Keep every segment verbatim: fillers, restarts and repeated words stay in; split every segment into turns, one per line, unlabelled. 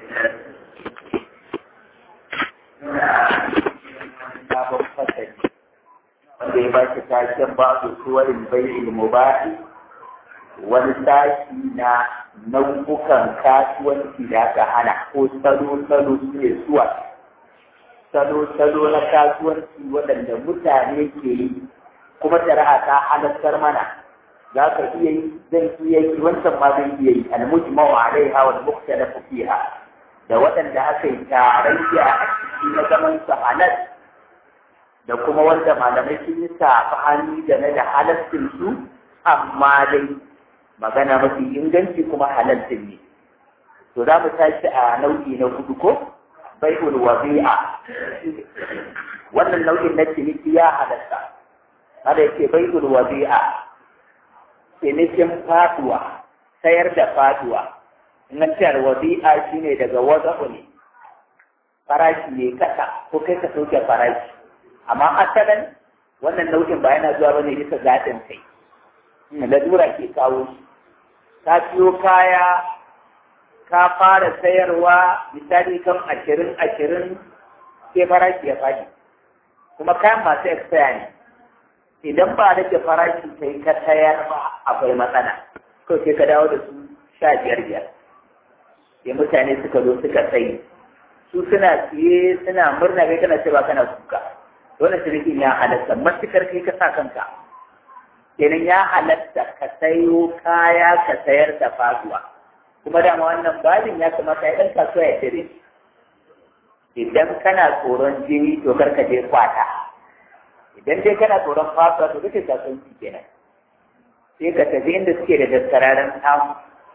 sabon fasali wanda ya ba shi taken babu suwarin bai'il mubahi wani sashi na nau'ukan kasuwanci da aka hana ko salo-salo su ne suwa salo-salo na kasuwanci waɗanda mutane ke yi kuma shari'a ta halattar mana za ka iya yi zan iya yi wancan ma zan iya yi al-mujma'u alaiha wal mukhtalafu fiha da waɗanda aka yi tarayya a ciki na zaman su halal da kuma wanda malamai sun yi sabani game da halaccin su amma dai magana mafi inganci kuma halalcin ne to za mu tashi a nau'i na hudu ko bai'ul wabi'a wannan nau'in na ciniki ya halatta hada yake bai'ul wabi'a cinikin faduwa sayar da faduwa na ciyar wabi'a shine daga wada'u ne farashi ne kasa ko kai ka sauke farashi amma asalin wannan nau'in ba yana zuwa bane bisa zaɗin kai lalura ke kawo shi ka siyo kaya ka fara sayarwa misali kan ashirin ashirin sai farashi ya faɗi kuma kayan masu expire ne idan ba rage farashi sai ka sayar ba akwai matsala ko sai ka dawo da su sha biyar biyar sai mutane suka zo suka sayi su suna siye suna murna kai kana cewa kana kuka dole shirikin ya halatta matukar kai ka sa kanka kenan ya halatta ka sayo kaya ka sayar da faduwa kuma dama wannan babin ya kamata ya ɗan kasuwa ya cire idan kana tsoron jini to kar ka je kwata idan dai kana tsoron faduwa to kake kasuwanci kenan sai ka tafi inda suke da daskararren samu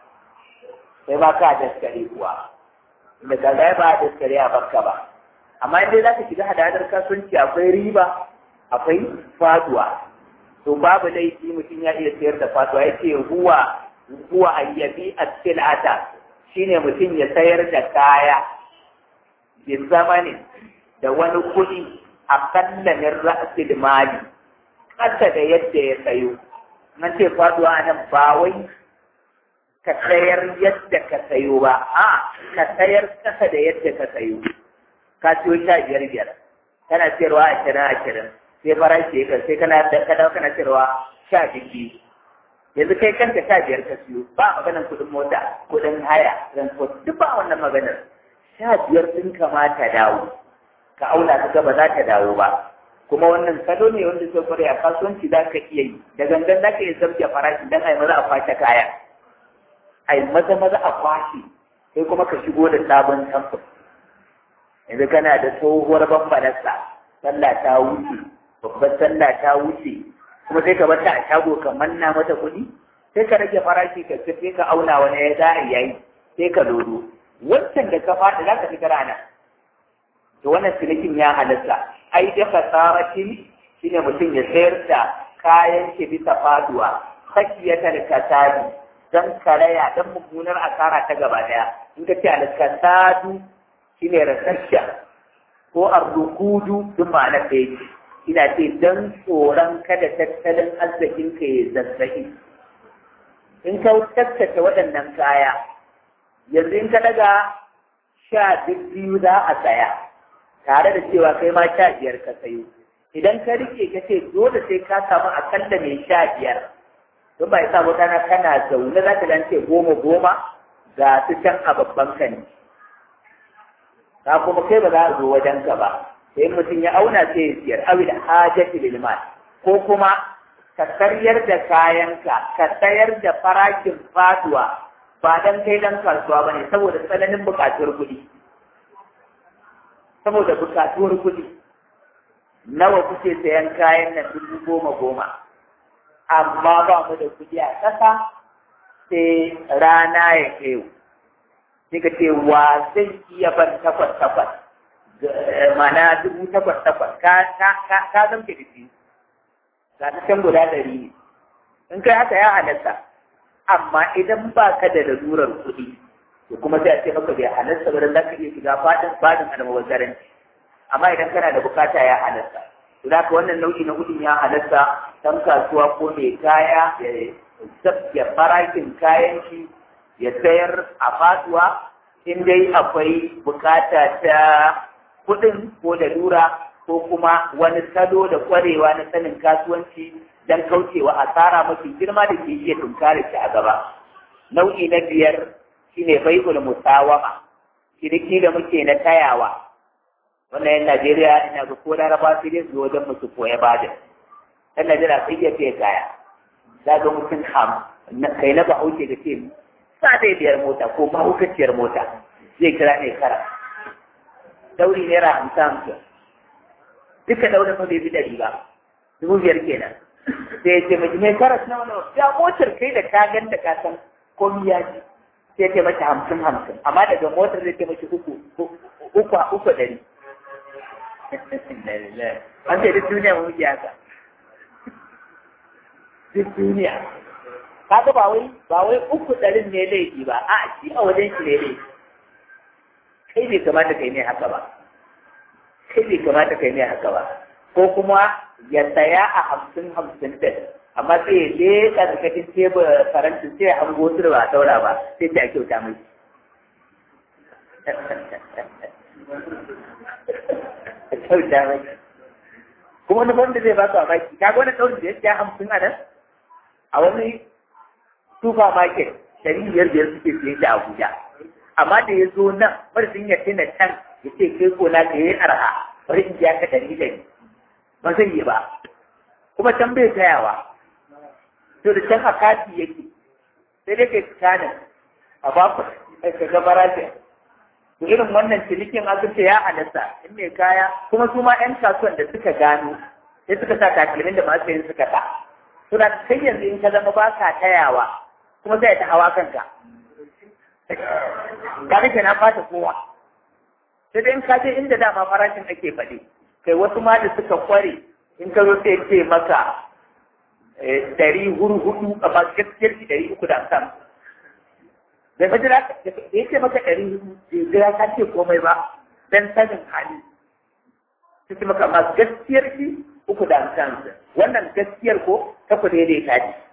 sai ba ka daskare kuwa inda ka ga ba daskare a bakka ba amma in dai za ka shiga hadadar kasuwanci akwai riba akwai faduwa to babu laifi mutum ya iya sayar da fatuwa ya ce huwa huwa ayyabi as-sil'ata shine mutum ya sayar da kaya bi zamanin da wani kuɗi a kallamin ra'sil mali kasa da yadda ya sayo nan ce fatuwa nan ba wai ka sayar yadda ka sayo ba a ka sayar kasa da yadda ka sayo ka siyo sha biyar biyar kana sayarwa ashirin ashirin sai farashi ya sai kana ka dawo kana cewa sha biki yanzu kai kanka sha biyar ka siyo ba maganar kuɗin mota kuɗin haya transport duk ba wannan maganar sha biyar ɗin kamata dawo ka auna ka ga ba za ta dawo ba kuma wannan salo ne wanda sai kware a kasuwanci za ka iya yi da gangan za ka iya zabge farashi dan ai maza a kwashe kaya ai maza maza a kwashe sai kuma ka shigo da sabon samfur yanzu kana da tsohuwar bambanarsa sallah ta wuce babbar sallah ta wuce kuma sai ka bata a shago ka manna mata kuɗi sai ka rage farashi ka sai ka auna wani ya za a yayi sai ka lodo wancan da ka faɗi za ka fi rana to wannan cinikin ya halatta ai da kasaratin shine mutum ya sayar da kayan shi bisa faduwa sakiyatar kasadi dan karaya dan mummunar asara ta gaba daya in ka ce al-kasadu shine rasasha ko ardukudu duk ma'ana ɗaya ina ce don tsoron kada tattalin arzikin ka ya zazzabi in ka tattata waɗannan kaya yanzu in ka daga sha biyu za a saya tare da cewa kai ma sha biyar ka sayo idan ka rike ka ce dole sai ka samu akalla mai sha biyar don ba ya sa mutane kana zaune za ka lance goma goma ga su can a babban kani ka kuma kai ba za a zo wajen ka ba sai mutum ya auna sai ya siyar awi da hajjati lil mal ko kuma ka karyar da kayanka ka sayar da farashin faduwa ba dan kai dan kasuwa bane saboda tsananin bukatuwar kuɗi saboda bukatuwar kuɗi nawa kuke sayan kayan nan dubu goma goma amma ba mu da kuɗi a ƙasa sai rana ya kai sai ka ce wa zai iya ban takwas takwas mana dubu takwas takwas ka ka zamke da shi ga ta can guda ɗari ne in kai haka ya halatta amma idan ba ka da lalurar kuɗi to kuma sai a ce maka bai halatta ba dan zaka iya shiga fadin fadin almubazzaranci amma idan kana da bukata ya halatta to da ka wannan nau'i na kuɗin ya halatta dan kasuwa ko mai kaya ya sabya farashin kayan shi ya sayar a faduwa in dai akwai bukata ta kuɗin ko da lura ko kuma wani salo da kwarewa na sanin kasuwanci don kaucewa asara mafi girma da ke iya tunkare shi a gaba. Nau'i na biyar shine bai'ul musawama, ciniki da muke na tayawa. Wannan yan Najeriya ina ga ko Laraba sai dai su wajen musu koya bada. Yan Najeriya sai iya fiye kaya. Za ga mutum ham kai na bahaushe da ce sa zai biyar mota ko mahaukaciyar mota zai kira ne kara. Dauri naira hamsin hamsin. Duka daurin fa bai bi ɗari ba. Dubu biyar kenan. Sai ce mai mai karas na wani ya motar kai da ka ganta ka san komi ya ce. Sai ce mata hamsin hamsin amma daga motar zai ce mace uku uku a uku ɗari. An ce duk duniya mu muke haka. Duk duniya. Kaga ba wai ba wai uku ɗarin ne laifi ba, a shi a wajen shi ne laifi. Kai bai kamata kai ne haka ba. Kai bai kamata kai ne haka ba. Ko kuma ya saya a hamsin hamsin ɗin, amma sai ya leƙa da kafin tebur farantin sai ya hango su da ba a saura ba, sai ta kyauta mai. Kyauta mai. Kuma wani wanda zai ba su a baki, kaga wani ɗaurin da ya siya hamsin a nan? A wani supermarket ɗari biyar biyar suke siye shi a Abuja. Amma da ya zo nan, bari sun ya tuna can ya ce kai ko na ka yi arha, bari in biya ka ɗari ɗari. Ba zai yi ba. Kuma can bai tayawa. To da can a kati yake. Sai dai kai tsakanin a baku ka ga barashin. To irin wannan cinikin aka ce ya halatta in mai kaya kuma su ma 'yan kasuwan da suka gano sai suka sa takalmin da masu yin suka sa. Suna kai yanzu in ka zama ba ka tayawa kuma sai ta hawa kanka. Ka nake na fata kowa. Sai dai in ka je inda dama farashin ake faɗi. Kai wasu ma da suka kware in ka zo sai ce maka ɗari huru hudu a masu gaskiyar shi ɗari uku da hamsin. Da fa jira da ya ce maka ɗari hudu bai jira ka ce komai ba dan sanin hali. Sai ce maka masu gaskiyar shi uku da hamsin. Wannan gaskiyar ko ta ku daidai ta ce.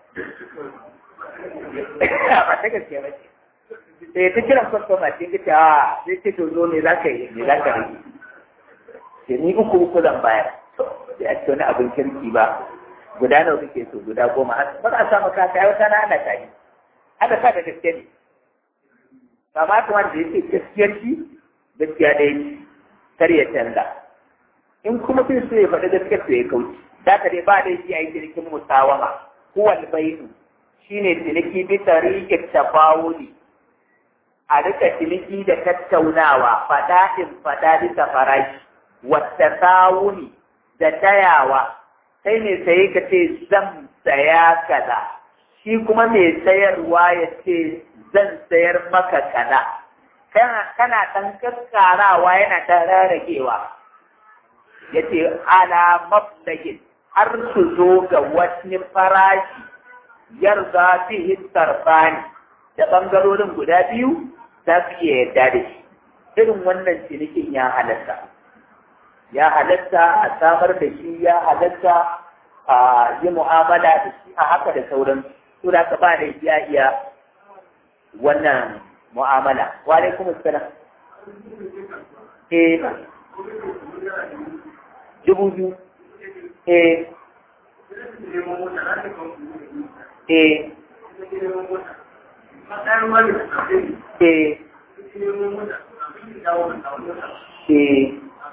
Ba ta gaskiya ba ce. Sai ta kiran kwastoma ce ka ce a sai ce to zo ne za ka yi ne za ka rage. Sai ni uku uku zan bayar. Sai a ce wani abin kirki ba. Guda nawa kake so guda goma. Ba za a samu kasa ya wata na ana tari. Ana sa da gaske ne. Ba ma kuma da yake gaskiyar shi gaskiya ɗaya ce. Kar ya canza. In kuma fin so ya faɗi gaskiyar to ya kauce. Za ka dai ba da shi a yi cinikin musawama. Huwal bainu shine ciniki bi tariqat tafawuli. A rika ciniki da tattaunawa faɗaɗin faɗa bisa farashi. Wata sawuni da tayawa. Sai mai saye ka ce zan saya kaza. Shi kuma mai sayarwa ya ce zan sayar maka kaza. Kana ɗan kaskarawa yana ɗan rarragewa. Ya ce ala maflagin har su zo ga wani farashi yarda fihi tarfani da ɓangarorin guda biyu za su iya yarda da shi. Irin wannan cinikin ya halatta. Ya halatta a samar da shi, ya halatta a yi mu'amala da shi a haka da sauran su da ka ba da ya iya wannan mu'amala. Wa alaikum assalam. Eh, dubu biyu. Eh, eh, eh, eh.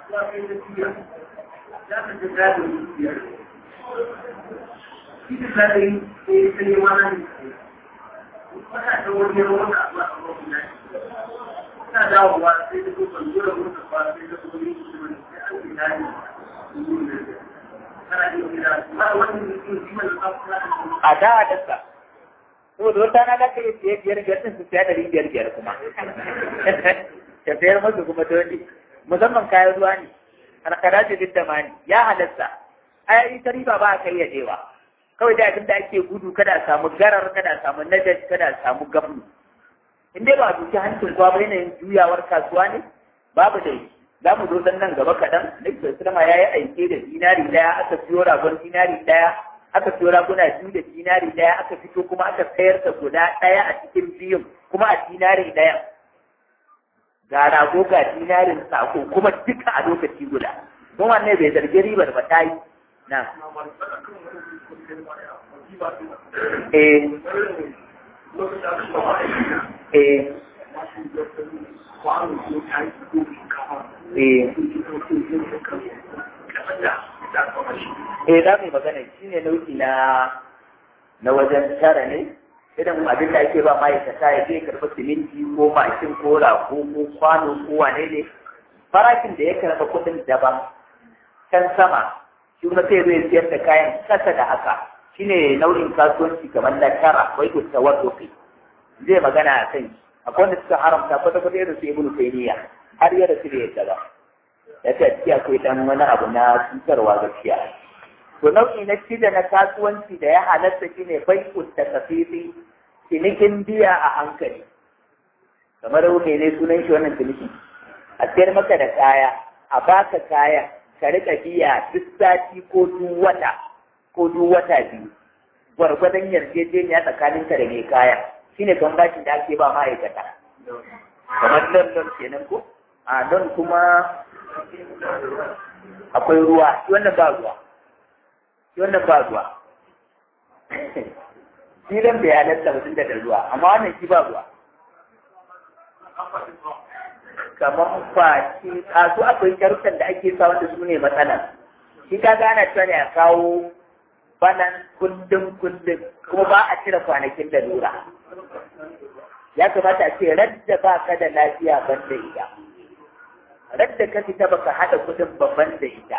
A da a dasa, saboda wata na da ka yi siya biyar biyar ɗin su siya ɗari biyar biyar kuma. Tafiyar masu kuma dole. Musamman kayan ruwa ne, alkara ce duk da mani, ya halatta. Ai ita riba ba a kayyadewa. Kawai da abin da ake gudu kada a samu garar, kada a samu najas, kada a samu gabu. In dai ba a duki hancin kwa ba yanayin juyawar kasuwa ne, babu da yi. Za mu zo dan nan gaba kaɗan, Nake Sulama ya yi aike da dinari ɗaya, aka siyo ragon dinari ɗaya, aka siyo raguna biyu da dinari ɗaya, aka fito kuma aka sayar da guda ɗaya a cikin biyun, kuma a dinari ɗaya. ga rago ga dinarin sako kuma duka a lokaci guda kuma wannan bai zargi ribar ba ta yi na eh eh eh za mu yi magana shi ne nau'i na na wajen tara ne idan abin da ake ba ma'aikata ya je karɓi siminti ko mashin ko rago ko kwano ko wane ne farashin da ya karɓa kuɗin daban can sama shi kuma sai zai siyar da kayan kasa da haka shine nau'in kasuwanci kamar na tara wai ku tawadduqi zai magana a kai akwai wanda suka haramta kwata kwata irin su ibnu taymiya har ya rasu da yadda ba ya ce ciki akwai dan wani abu na cutarwa gaskiya to nau'i na shida na kasuwanci da ya halatta shine bai'u takfifi cinikin biya a hankali kamar ne ne sunan shi wannan ciniki a sayar maka da kaya a baka kaya ka rika biya duk sati ko duk wata ko duk wata biyu gwargwadon yarjejeniya tsakaninka da mai kaya shine kan bashin da ake ba ma'aikata kamar don don kenan ko a don kuma akwai ruwa shi wannan ba ruwa shi wannan ba ruwa shi dan bai halatta mutum da ruwa amma wannan shi ba ruwa kamar fashi a su akwai sharuɗan da ake sa wanda su ne matsala shi ka gana cewa ne a kawo banan kundin kundin kuma ba a cire kwanakin da lura ya kamata a ce radda ba ka da lafiya ban da ita radda ka fita baka haɗa kudin babban da ita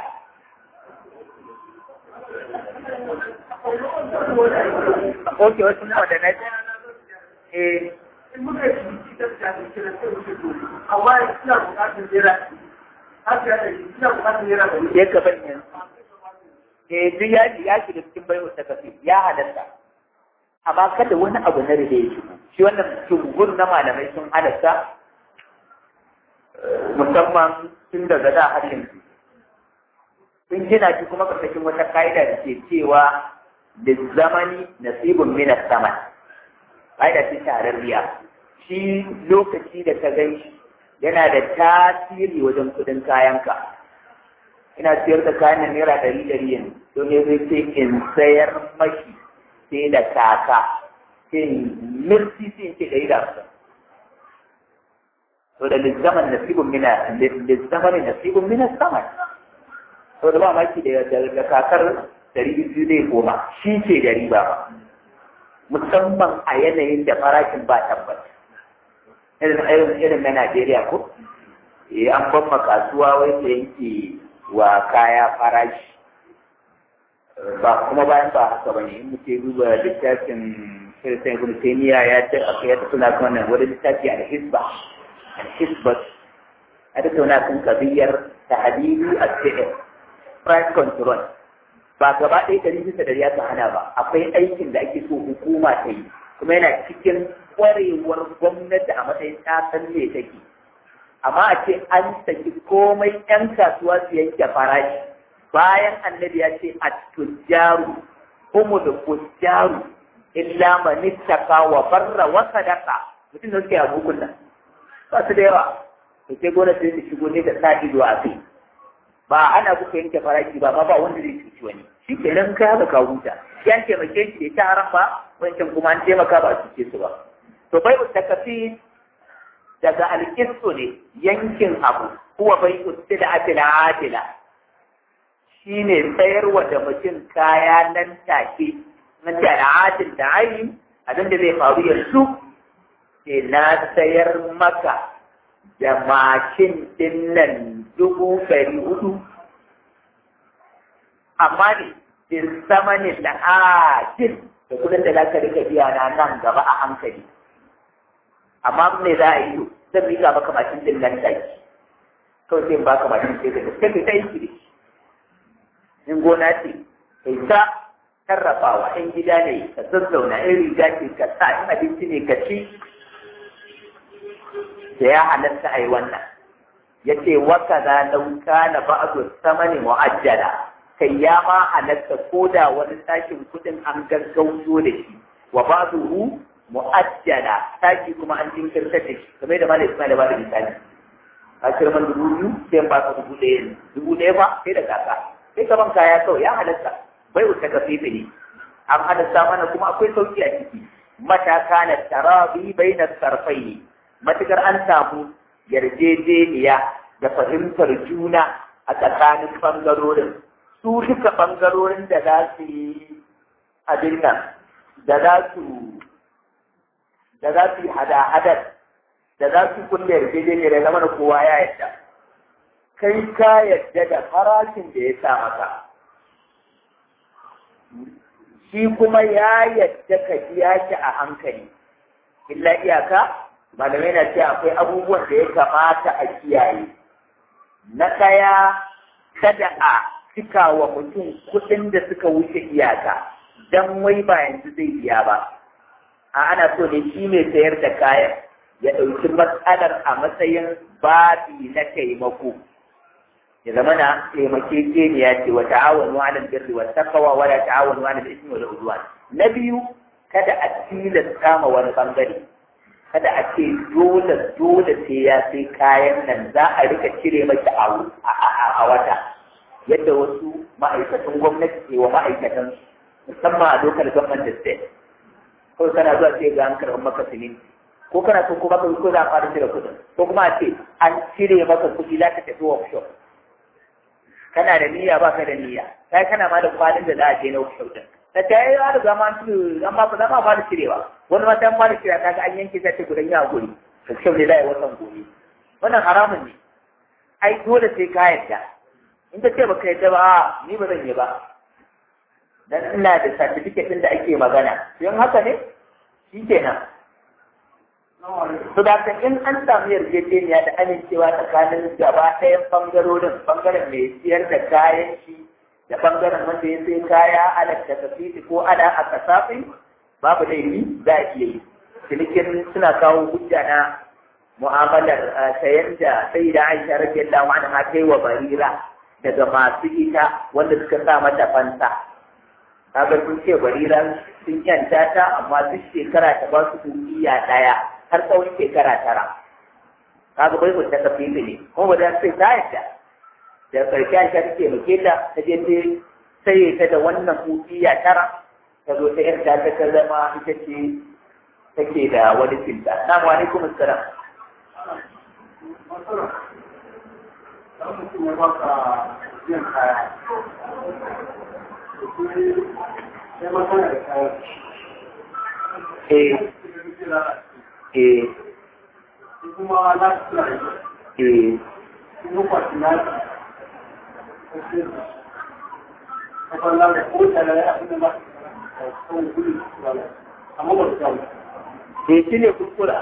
ok wasu nawa da na eh in muka yi shi da ta kira sai wuce dole amma ina bukatar jira haka ya ina bukatar jira da ya ka bayyana eh duk ya ya shiga cikin bayo ta kafi ya halatta amma kada wani abu na rida ya shigo shi wannan jumhur na malamai sun halatta musamman tun daga da har yanzu sun gina shi kuma karkashin wata ka'ida da ke cewa da zamani nasibun min as-saman ka'ida ce tarariya shi lokaci da ka gan shi yana da tasiri wajen kudin kayanka ina siyar da kayan da naira ɗari ɗari yanzu don ya zai sai in sayar mashi sai da kaka sai mirti sai in ce ɗari da hamsin to da lizzaman nasibun mina lizzaman nasibun mina saman to da ba maki da da kakar ɗari biyu zai koma shi ce da riba ba musamman a yanayin da farashin ba tabbas irin irin na Najeriya ko eh an ban kasuwa wai ta yanke wa kaya farashi ba kuma bayan ba haka bane in muke duba littafin Shirkan Ibn Taymiyyah ya ce akwai ya tattauna kan wannan wani littafi al-Hisba al-Hisba a tattauna kan kabiyar tahdidi as-sa'ir price control ba gaba ɗaya ɗari bisa ɗari ya hana ba akwai aikin da ake so hukuma ta yi kuma yana cikin ƙwarewar gwamnati a matsayin ta san me take amma a ce an saki komai ‘yan kasuwa su yanke farashi bayan annabi ya ce a tujjaru kuma da kujjaru illa manittaka wa barra wa sadaka mutum da suke a bukun nan ba su da yawa to sai gwamnati ta shigo ne da sa ido a kai ba ana kuka yanke farashi ba ba ba wanda zai cuci wani shi kenan ka haka ka huta shi an taimake shi da ta haram ba wancan kuma an taimaka ba a cuce su ba to bai utakafi daga alƙistu ne yankin abu kuwa bai utsi da atila atila shi ne sayarwa da mutum kaya nan take nan da atil da ayi abin da zai faru yanzu ke na sayar maka da mashin din nan dubu ɗari hudu amma ne bin samanin da atil da kudin da za ka rika biya na nan gaba a hankali amma me za a yi zan riga maka mashin din nan take kawai sai in baka mashin sai ka gaske ta yi da shi in gona ce kai ta sarrafawa in gida ne ka zazzauna in riga ce ka sa in abinci ne ka ci da ya halatta a yi wannan ya ce waka na lauka na ba'adu samani mu'ajjala kai ya ma halatta ko da wani sashin kudin an gaggauto da shi wa ba'duhu mu'ajjala taki kuma an jinkirta da shi kamar da malai Ismail ba da misali a kirman dubu biyu sai ba ka dubu ɗaya dubu ɗaya ba sai da kaka sai ka ban kaya kawai ya halatta bai wuce ka fifi ne an halatta mana kuma akwai sauki a ciki mataka na tarabi bai na sarfai ne matukar an samu yarjejeniya da fahimtar juna a tsakanin ɓangarorin su duka ɓangarorin da za su yi abin nan da za su da za su yi hada-hadar da za su kulle yarjejeniyar ya zama da kowa ya yadda kai ka yadda da farashin da ya sa maka shi kuma ya yadda ka biya shi a hankali illa iyaka malamai na ce akwai abubuwan da ya kamata a kiyaye na ɗaya kada a cika wa mutum kuɗin da suka wuce iyaka don wai ba yanzu zai biya ba a ana so ne shi mai sayar da kayan ya ɗauki matsalar a matsayin babi na taimako ya zama na taimakekeniya ce wa ta'awanu 'alal birri wat taqwa wa la ta'awanu 'alal ismi wal 'udwan. Na biyu kada a tilasta ma wani bangare kada a ce dole dole sai ya sai kayan nan za a rika cire maki a wata yadda wasu ma'aikatan gwamnati ke wa ma'aikatan musamman a lokal government da state ko kana zuwa sai ga an karɓar maka siminti ko kana so ko baka ko za a fara cire kuɗin ko kuma a ce an cire maka kuɗi za ka tafi workshop kana da niyya ba ka da niyya kai kana ma da kwalin da za a je na workshop din ta ta yi da zama an an ba za ma fara cirewa wani ma ta fara cirewa kaga an yanke ta ce gudan ya guri workshop ne za a yi watan gobe wannan haramun ne ai dole sai ka yarda in ta ce baka yarda ba ni ba zan yi ba dan ina da certificate din da ake magana yin haka ne shi kenan to da kan in an samu yarjejeniya da amincewa tsakanin gaba ɗayan bangarorin bangaren mai siyar da kayan shi da bangaren wanda ya sai kaya ala tafifi ko ala a kasafi babu laifi za a iya yi cinikin suna kawo hujja na mu'amalar sayan da sai da aisha radiyallahu anha kai wa barira daga masu ita wanda suka sa mata fanta kaga sun ce bariran sun yanta ta amma duk shekara ta ba su dukiya daya har tsawon shekara tara kaga bai mutu ta fi ne kuma da sai ta yadda da karshe an ta take muke ta ta je ta sai ta da wannan dukiya tara ta zo ta yarda ta ta zama ita ce take da wani cinta na wa alaikum assalam Eh, eh,
kuma na
eh,
kuma kwatina ta kwallon da ko tare da abin da ba su gudu amma ba su kawo
eh, shi ne kuskura.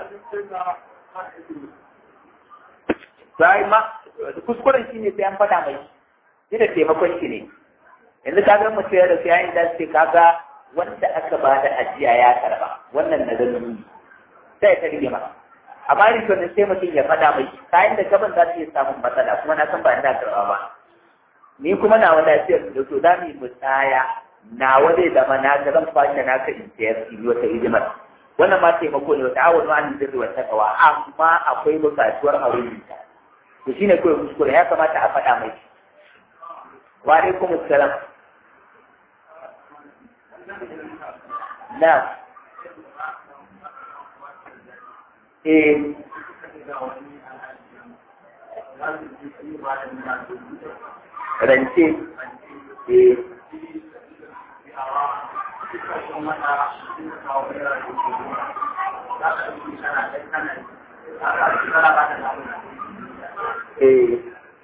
Sai ma, kuskuren shi ne sai an faɗa mai, shi da taimakon shi ne. Yanzu ka ga mutum ya rasu yayin da ce kaga wanda aka ba da ajiya ya karba wannan na zalumi sai ta rige masa a bari to ne sai mutum ya faɗa mai kayan da gaban za su iya samun matsala kuma na san ba ina karba ba ni kuma na wani lafiyar da to za mu yi musaya na wani zama na ga zan kwashe na ka in sayar su yi wata hidimar wannan ma taimako ne wata awon wani zirri wata kawa amma akwai buƙatuwar a wurin ta to shine kawai kuskure ya kamata a faɗa mai wa alaikum assalam na eh rance eh eh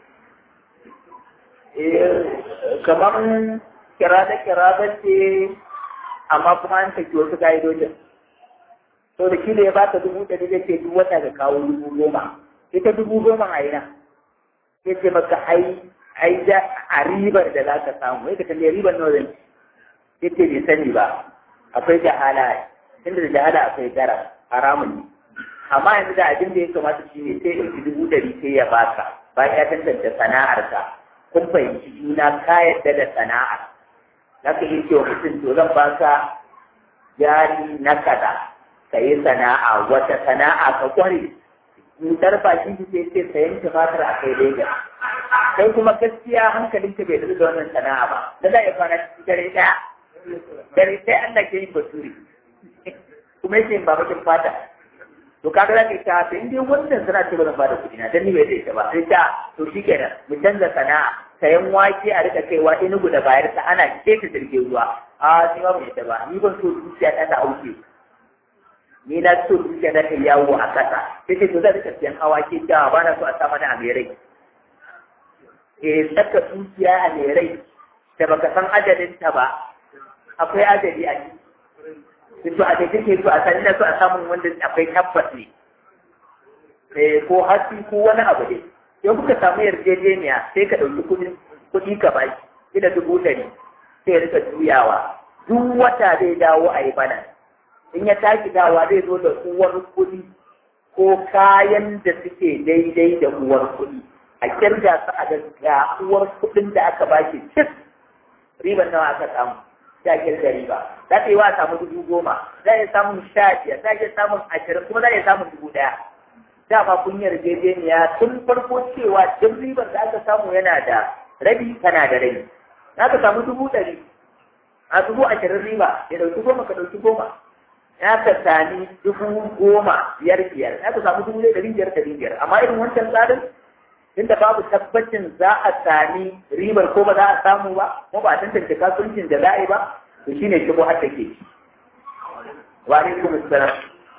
eh kamar kira da kira da ce amma kuma an saki wasu ka'idojin to da kila ya baka dubu ɗari zai ce duk wata ka kawo dubu goma ita dubu goma a ina sai ce maka ai ai da a ribar da za ka samu sai ka kalli ribar nawa zan sai ce bai sani ba akwai jahala inda da jahala akwai gara haramun ne amma yanzu da abin da ya kamata shi ne sai ɗauki dubu ɗari sai ya baka bayan ya tantance sana'arka kun fahimci juna ka yadda da sana'a za ka iya cewa mutum to zan baka jari na kaza ka yi sana'a wata sana'a ka kware mutar baki ki sai ce sayan tumatir a kai Lagos kai kuma gaskiya hankalin ka bai da wannan sana'a ba da za ya fara dare ɗaya dare sai Allah ke yin basuri kuma yake yin babakin fata to kaga za ka yi ta in dai wannan sana'a ce ba zan bada kuɗi na dan ni bai da ita ba sai ta to shikenan mu canza sana'a sayan wake a rika kaiwa Enugu da bayar ta ana keta jirgin ruwa a ni ba mu yadda ba ni ban so zuciya ta ta auke ni na so zuciya na ta yawo a kasa sai ce to zan rika siyan awaki da ba na so a sa mana a merai eh saka zuciya a merai da baka san ajalin ta ba akwai ajali a ciki to a da kake so a san ina so a samu wanda akwai tabbas ne eh ko hasi ko wani abu ne yau kuka samu yarjejeniya sai ka ɗauki kuɗin kuɗi ka baki ila dubu ɗari sai ya rika juyawa duk wata zai dawo a yi bana in ya tashi dawa zai zo da uwar kuɗi ko kayan da suke daidai da uwar kuɗi a kirga su a ga uwar kuɗin da aka baki cik riban nawa aka samu za a kirga riba za ta yi wa samu dubu goma za a iya samun sha biyar za a iya samun ashirin kuma za a iya samun dubu ɗaya dama kun yarjejeniya tun farko cewa duk ribar da aka samu yana da rabi kana da rabi za ka samu dubu ɗari a dubu ashirin riba ya ɗauki goma ka ɗauki goma ya ka sami dubu goma biyar biyar ya ka samu dubu ɗari biyar ɗari biyar amma irin wancan tsarin inda babu tabbacin za a sami ribar ko ba za a samu ba ko ba a tantance kasuwancin da za a yi ba to shine shigo har take wa alaikum assalam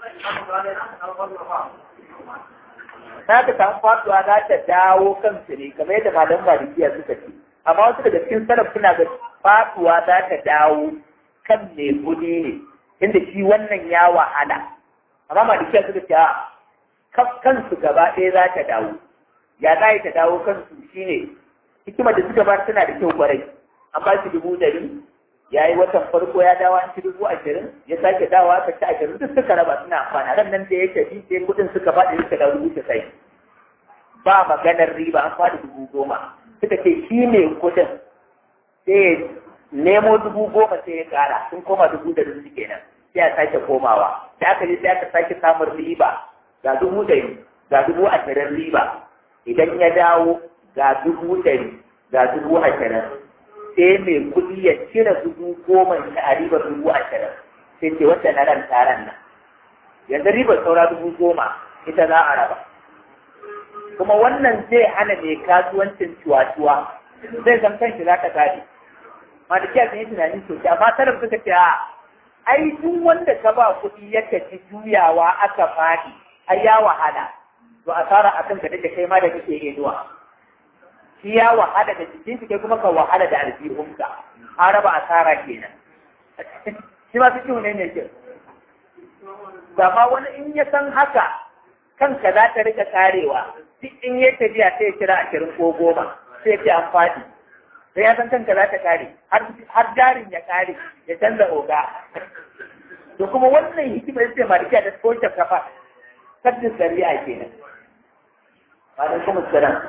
ta ka samu faduwa za ta dawo kansu ne kamar yadda malam malikiya suka ce amma wasu daga cikin salaf suna ga faduwa za ta dawo kan mai kudi ne inda shi wannan ya wahala amma malikiya suka ce a kansu gaba ɗaya za ta dawo ya za ta dawo kansu shine hikimar da suka ba suna da kyau kwarai an ba shi dubu ɗari ya yi watan farko ya dawo an ci dubu ashirin ya sake dawa aka ci ashirin duk suka raba suna amfana ran nan da ya tafi sai kudin suka faɗi suka dawo dubu sai ba maganar riba an faɗi dubu goma suka ce shi ne kudin sai nemo dubu goma sai ya ƙara sun koma dubu da dubu kenan sai a sake komawa da aka je sai aka sake samun riba ga dubu ɗari ga dubu ashirin riba idan ya dawo ga dubu ɗari ga dubu ashirin sai mai kuɗi ya cire dubu goma shi a ribar dubu ashirin sai ce wata na ran taron nan yanzu ribar saura dubu goma ita za a raba kuma wannan zai hana mai kasuwancin cuwa-cuwa zai san kanshi za ka gane ma da kiyar yi tunani sosai amma tarar suka ce a ai duk wanda ka ba kuɗi ya tafi juyawa aka faɗi ai ya wahala to asara akan ka da kai ma da kake inuwa shi ya wahala da jikin kai kuma ka wahala da aljihunka an raba asara kenan shi ma su ne ne ke amma wani in ya san haka kanka za ta rika karewa duk in ya tafiya sai ya kira ashirin ko goma sai ya an faɗi sai ya san kanka za ta kare har jarin ya kare ya canza oga to kuma wannan hikimar sai malikiya da tsohon kafa sabbin shari'a kenan alaikum assalam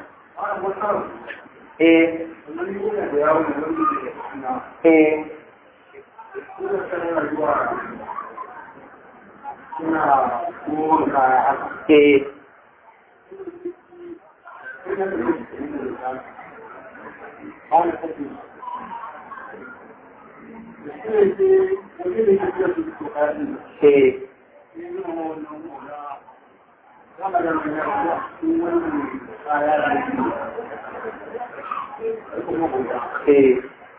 eh eh eh eh eh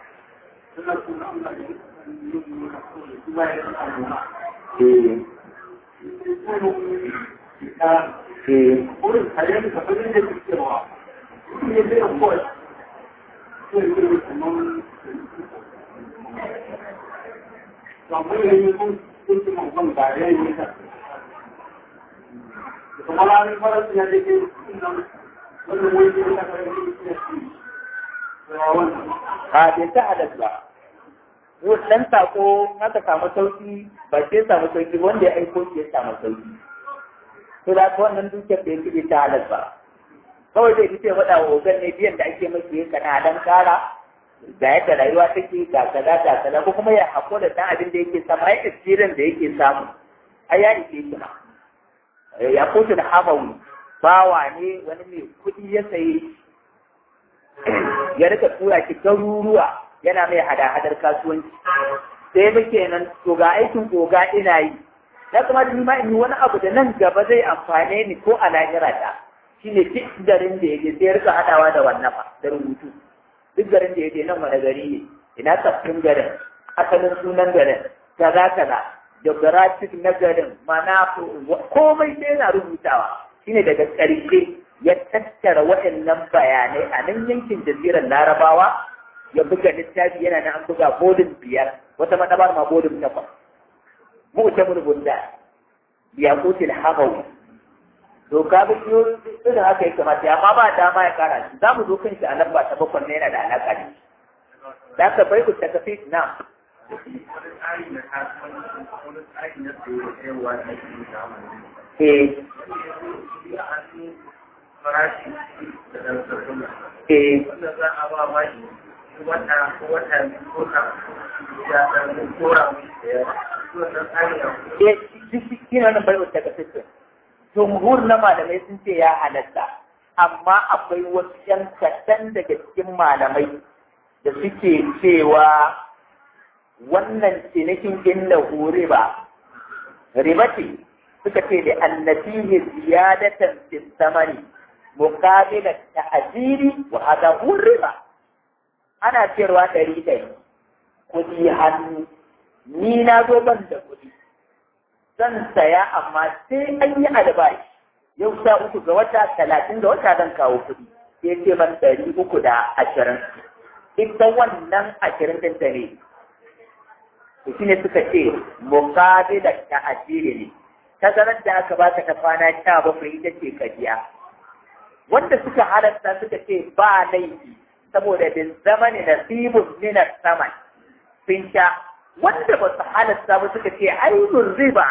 a bai ta hadas ba dan sako aka samu sauki ba sai samu sauki wanda ya aiko shi ya samu sauki to da wannan dukiyar da yake ta hadas ba kawai zai fice faɗa wa ogan ne biyan da ake masa yin kana dan kara ga yadda rayuwa take ga kaza ga kaza ko kuma ya hako da dan abin da yake samu ai experience da yake samu ai ya ike shi ma ya kotu da hamawi bawa ne wani mai kuɗi ya saye ya rika tura shi garuruwa yana mai hada-hadar kasuwanci sai muke nan to ga aikin oga ina yi ya kamata ni ma in yi wani abu da nan gaba zai amfane ni ko a lahira ta shine duk garin da yake sai rika hadawa da wannan fa da rubutu duk garin da yake nan wani gari ne ina tafkin garin asalin sunan garin kaza kaza geographic na garin mana komai sai yana rubutawa shine daga ƙarshe ya tattara waɗannan bayanai a nan yankin jazirar larabawa ya buga littafi yana nan an buga bodin biyar wata madabar ma bodin takwas mu'tamul bunda biyaqutil hamawi to ka bi yo irin haka yake mata amma ba dama ya kara shi zamu zo kan shi a lamba ta bakwai ne yana da alaka ne da ka bai ku ta kafi na eh
farashi da ɗan sarkuna.
eh
Wanda za a ba ma shi wata wata ko ka ya ɗan kora mu da yawa. Wannan tsari a
eh shi kina nan bai wata kafi jumhur na malamai sun ce ya halatta amma akwai wasu yan kaɗan daga cikin malamai da suke cewa wannan cinikin inda riba riba ce suka ce da annabihi ziyadatan fi samani muqabila ta'ziri wa hada riba ana cewa ɗari ɗari kuɗi hannu ni na zo ban da kuɗi zan saya amma sai an yi albashi yau sha uku ga wata talatin ga wata zan kawo kuɗi sai ce ban ɗari uku da ashirin ita wannan ashirin ɗin ta ne to shi ne suka ce muqabila ta'ziri ne tazarar da aka baka ta kwana sha bakwai ita ce ka biya wanda suka halatta suka ce ba laifi saboda bin zamani nasibun min as-saman sun sha wanda ba su halatta ba suka ce ainihin riba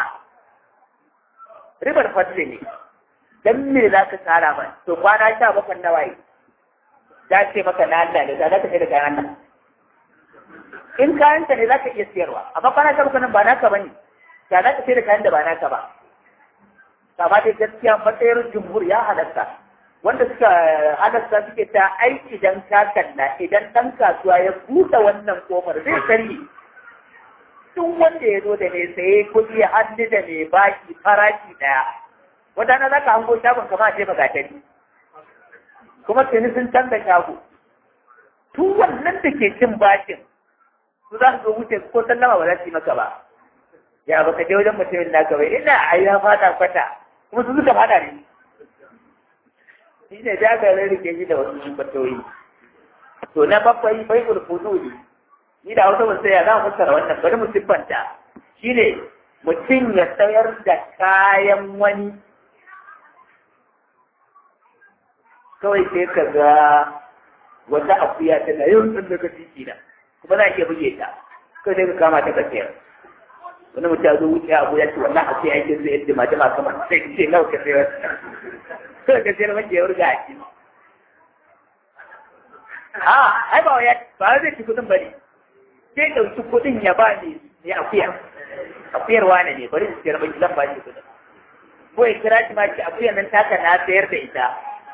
ribar fadli ne dan me za ka tsara ba to kwana sha bakwai na waye za ce maka na Allah ne za ka sai da kayan Allah in kayan ka ne za ka iya siyarwa amma kwana sha bakwai nan ba naka bane ya za ka sai da kayan da ba naka ba kama dai gaskiya matsayin jumhur ya halatta wanda suka halatta suke ta aiki idan ka kalla idan ɗan kasuwa ya buɗe wannan kofar zai sani duk wanda ya zo da mai saye kuɗi hannu da mai baki farashi ɗaya wata na za ka hango shagon kama a ce magatari kuma tuni sun canza shago tun wannan da ke cin bashin su za su zo wuce ko sallama ba za su yi maka ba ya baka je wajen mutumin naka bai ina a ya fada kwata kuma su suka fada ne shi ne da aka rarrike shi da wasu batoyi to na bakwai bai ulfudu ne ni da wata wasu ya za mu fassara wannan bari mu siffanta shine mutum ya sayar da kayan wani kawai sai ka ga wata akuya tana yin ɗan daga titi na kuma za a iya buge ta kawai sai ka kama ta ka sayar wani mutum ya zo wuce abu ya ce wannan akwai aikin zai yadda mata ma kamar sai ce nawa ka sayar kawai ka sayar wanda ya wurga a ciki a ai ba ya ba zai ci kudin bane sai ɗauki kudin ya ba ne ne akuya akuyar wane ne bari su sayar baki zan ba shi kudin ko ya kira shi ma ce akuyar nan taka na sayar da ita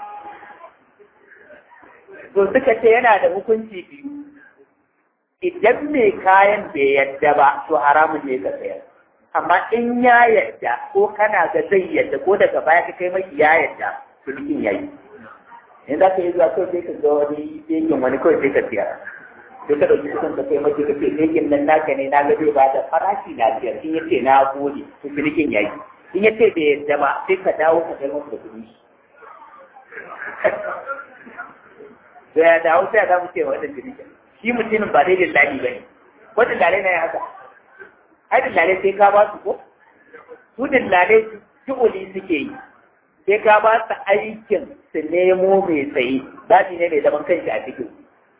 to suka ce yana da hukunci biyu idan mai kayan bai yadda ba to haramun ne ka sayar amma in ya yadda ko kana ga zai yadda ko daga baya ka kai mai ya yadda cinikin ya yi in za ka yi zuwa kawai sai ka ga wani yankin wani kawai sai ka siya sai ka ɗauki kusan ka kai mai ka ce yankin nan naka ne na ga zai ba da farashi na siyar in ya ce na gode to cinikin ya yi in ya ce bai yadda ba sai ka dawo ka kai masa da kuɗi da ya dawo sai za mu ce wa wannan cinikin shi mutumin ba dai dillali ba ne ko dillalai na yi haka ai dillalai sai ka ba su ko su dillalai tu'uli suke yi sai ka ba su aikin su nemo mai tsaye zaɓi ne mai zaman kanshi a cikin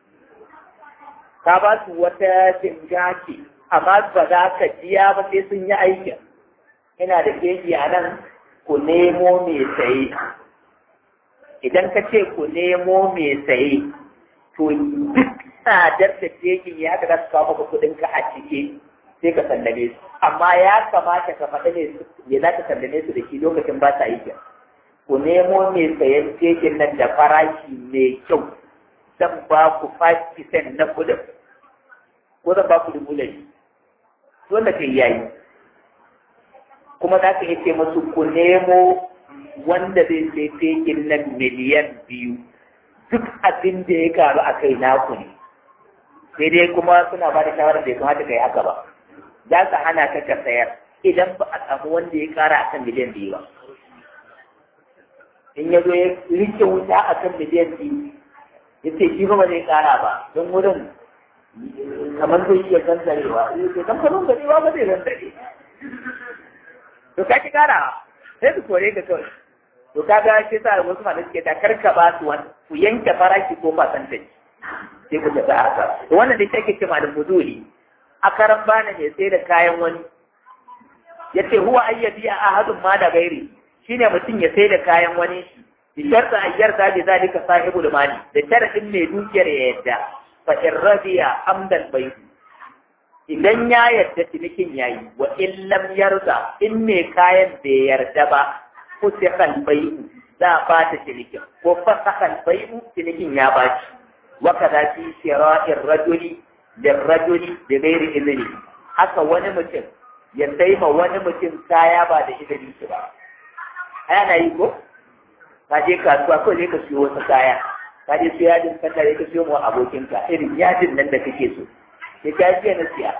ka ba su wata jinga ce amma ba za ka biya ba sai sun yi aikin ina da keji a nan ku nemo mai tsaye idan ka ce ku nemo mai tsaye to duk tsadar da kejin ya haka za su kawo maka kuɗinka a cike sai ka sallame su amma ya kamata ka faɗa ne ya za ka sallame su da shi lokacin ba sa aikin ku nemo mai sayan fekin nan da farashi mai kyau zan ba ku five percent na kudin ko zan ba ku dubu ɗari wanda kai yayi kuma za ka iya ce masu ku nemo wanda zai sai fekin nan miliyan biyu duk abin da ya karu a kai naku ne sai dai kuma suna ba da shawarar da ya kamata ka yi haka ba za ka hana ka ka sayar idan ba a samu wanda ya kara a kan miliyan biyu ba in ya zo ya rike wuta a kan miliyan biyu ya ce shi ba zai kara ba don wurin kamar zai iya gangarewa ya ce kamfanin garewa ba zai gangare to ka ki kara sai su kore ka kawai to ka ga shi sa wasu malamai suke ta karka ba su wani ku yanke farashi ko fasantai sai ku tafi haka to wannan dai take ce malam muduli a karan bana ne sai da kayan wani yace huwa ayyadi a ahadun ma da gairi shine mutum ya sai da kayan wani shi bi sharta ayyar da bi zalika sahibul mali da sharadin mai dukiyar ya yadda fa in radiya amdan bai idan ya yarda cinikin yayi wa in lam yarda in mai kayan bai yarda ba fusikal bai'u za a bata cinikin ko fasakal bai'u cinikin ya baci wa kaza fi shira'ir rajuli lirrajuli bi ghairi idni haka wani mutum ya sai ma wani mutum kaya ba da izini shi ba ana yi ko ka je kasuwa ko ne ka siyo wasu kaya ka je siyo yajin kanta ne ka siyo ma abokinka irin yajin nan da kake so sai ka je na siya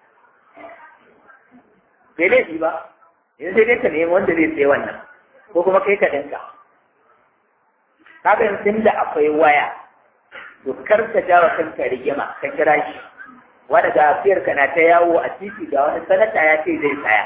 bai laifi ba yanzu sai dai ka nemi wanda zai sai wannan ko kuma kai ka dinka kaga yanzu da akwai waya to kar ka jawo kanka rigima ka kira shi wanda ga afiyar ka na ta yawo a titi ga wani sanata ya ce zai tsaya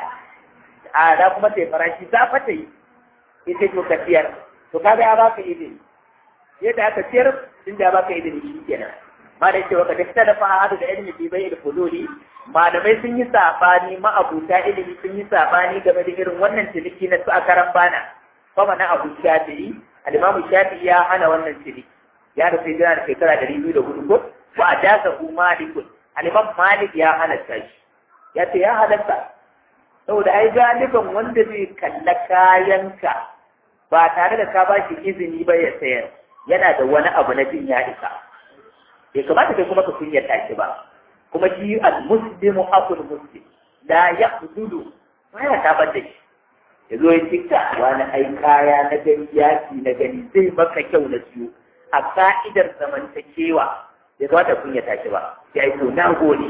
a da kuma sai farashi za fa ta yi ita to ka siyar to kaga ya baka izini yadda aka siyar tun da baka izini shi kenan ma da cewa ka tafi da fa'adu da ilmi bi bai da fuduli malamai sun yi sabani ma'abuta ilimi sun yi sabani game da irin wannan ciniki na su a karan bana kuma na abu shafi'i al-imamu shafi'i ya hana wannan ciniki ya da sai da shekara ɗari biyu da hudu ko wa ajasa hu malikun al-imam malik ya hana shi ya ce ya halatta saboda ai galiban wanda zai kalla kayanka ba tare da ka ba shi izini ba ya sayar yana da wani abu na jin ya isa bai kamata kai kuma ka kunyata shi ba kuma shi al-muslimu aqul muslim la yaqdudu ba ya tabar da shi ya zo ya cika wani ai kaya na gani yaki na gani zai maka kyau na siyo a ka'idar zamantakewa bai kamata kunyata shi ba ya yi to na gode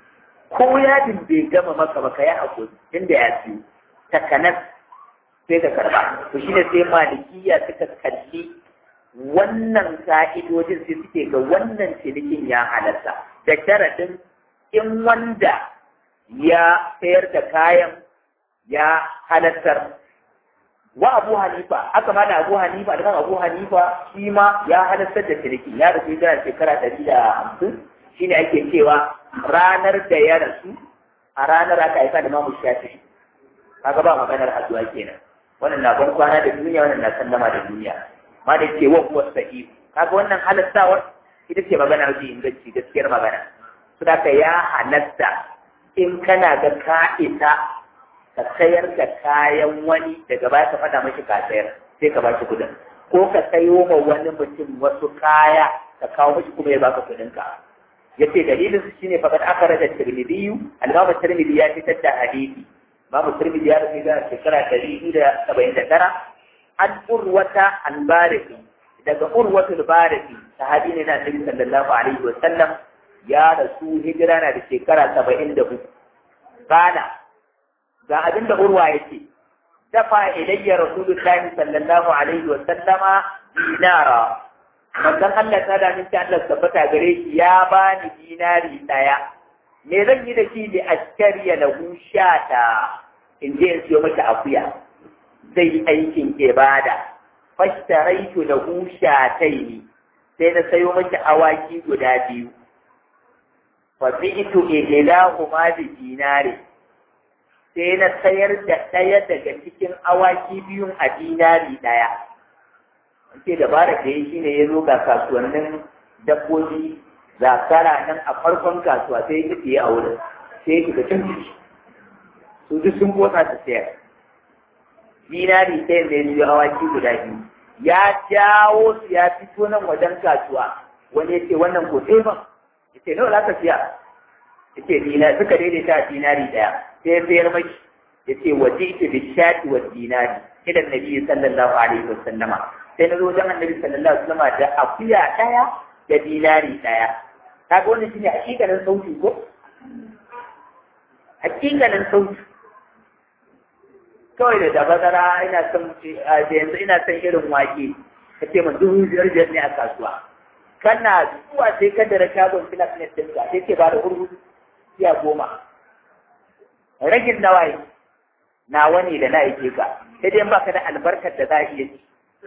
ko yadin bai gama maka ba ka yi hakuri inda ya siyo takanas sai ka karba to shine sai malikiya suka kalli wannan ka'idojin sai suke ga wannan cinikin ya halatta da sharadin in wanda ya sayar da kayan ya halattar wa abu hanifa aka ma da abu hanifa da kan abu hanifa shi ma ya halattar da ciniki ya rasu da shekara ɗari da hamsin shine ake cewa ranar da ya rasu a ranar aka aika da mamu shafi kaga ba maganar addu'a kenan wannan na ban kwana da duniya wannan na sallama da duniya ma da ce wa kuwa sahihu kaga wannan halattawar ita ce magana mafi inganci gaskiyar magana su da ya halatta in kana ga ka'ita ka sayar da kayan wani daga baya ka faɗa mashi ka sayar sai ka bashi kuɗin ko ka sayo ma wani mutum wasu kaya ka kawo mashi kuma ya baka kuɗin ka yace dalilin su shine fa kad akara da tirmidhi al-imam tirmidhi ya fitar da hadisi imam tirmidhi ya rubuta da shekara ɗari da saba'in da tara an urwata al-bariki daga urwatul bariki sahabi ne na Annabi sallallahu alaihi wa sallam ya rasu hijira na da shekara saba'in da uku kana ga abin da urwa yake dafa ilayya rasulullahi sallallahu alaihi wa sallama dinara manzon Allah ta da min Allah tabbata gare shi ya bani dinari daya me zan yi da shi da askariya lahu shata in je in siyo mata akuya zai aikin ibada fashtaraitu lahu shataini sai na sayo mata awaki guda biyu fa bi'tu ihdahuma bi dinari sai na sayar da ɗaya daga cikin awaki biyun a dinari ɗaya. Ake dabara da ya shi ne ya zo ga kasuwannin dabbobi zakara nan a farkon kasuwa sai ya fiye a wurin sai ya shiga cin ciki. Su duk sun kotsa su sayar. dinari ɗaya mai biyu awaki guda biyu ya jawo su ya fito nan wajen kasuwa wani ya ce wannan ko sai ban ya ce nawa za ka siya ya ce dinari suka daidaita a dinari ɗaya sai ya sayar maki ya ce waje ita da shati wa dinari idan nabi sallallahu alaihi wa sallama sai na zo wajen annabi sallallahu alaihi wa sallama da akuya ɗaya da dinari ɗaya kaga wannan shine hakikanin sauki ko hakikanin sauki kawai da dabazara ina son da yanzu ina son irin wake ka ce min dubu biyar biyar ne a kasuwa kana zuwa sai ka da shagon filas ne ɗinka sai ce ba da hurhudu siya goma ragin nawaye nawa ne da na aike ka sai dai ba ka da albarkar da za a iya ci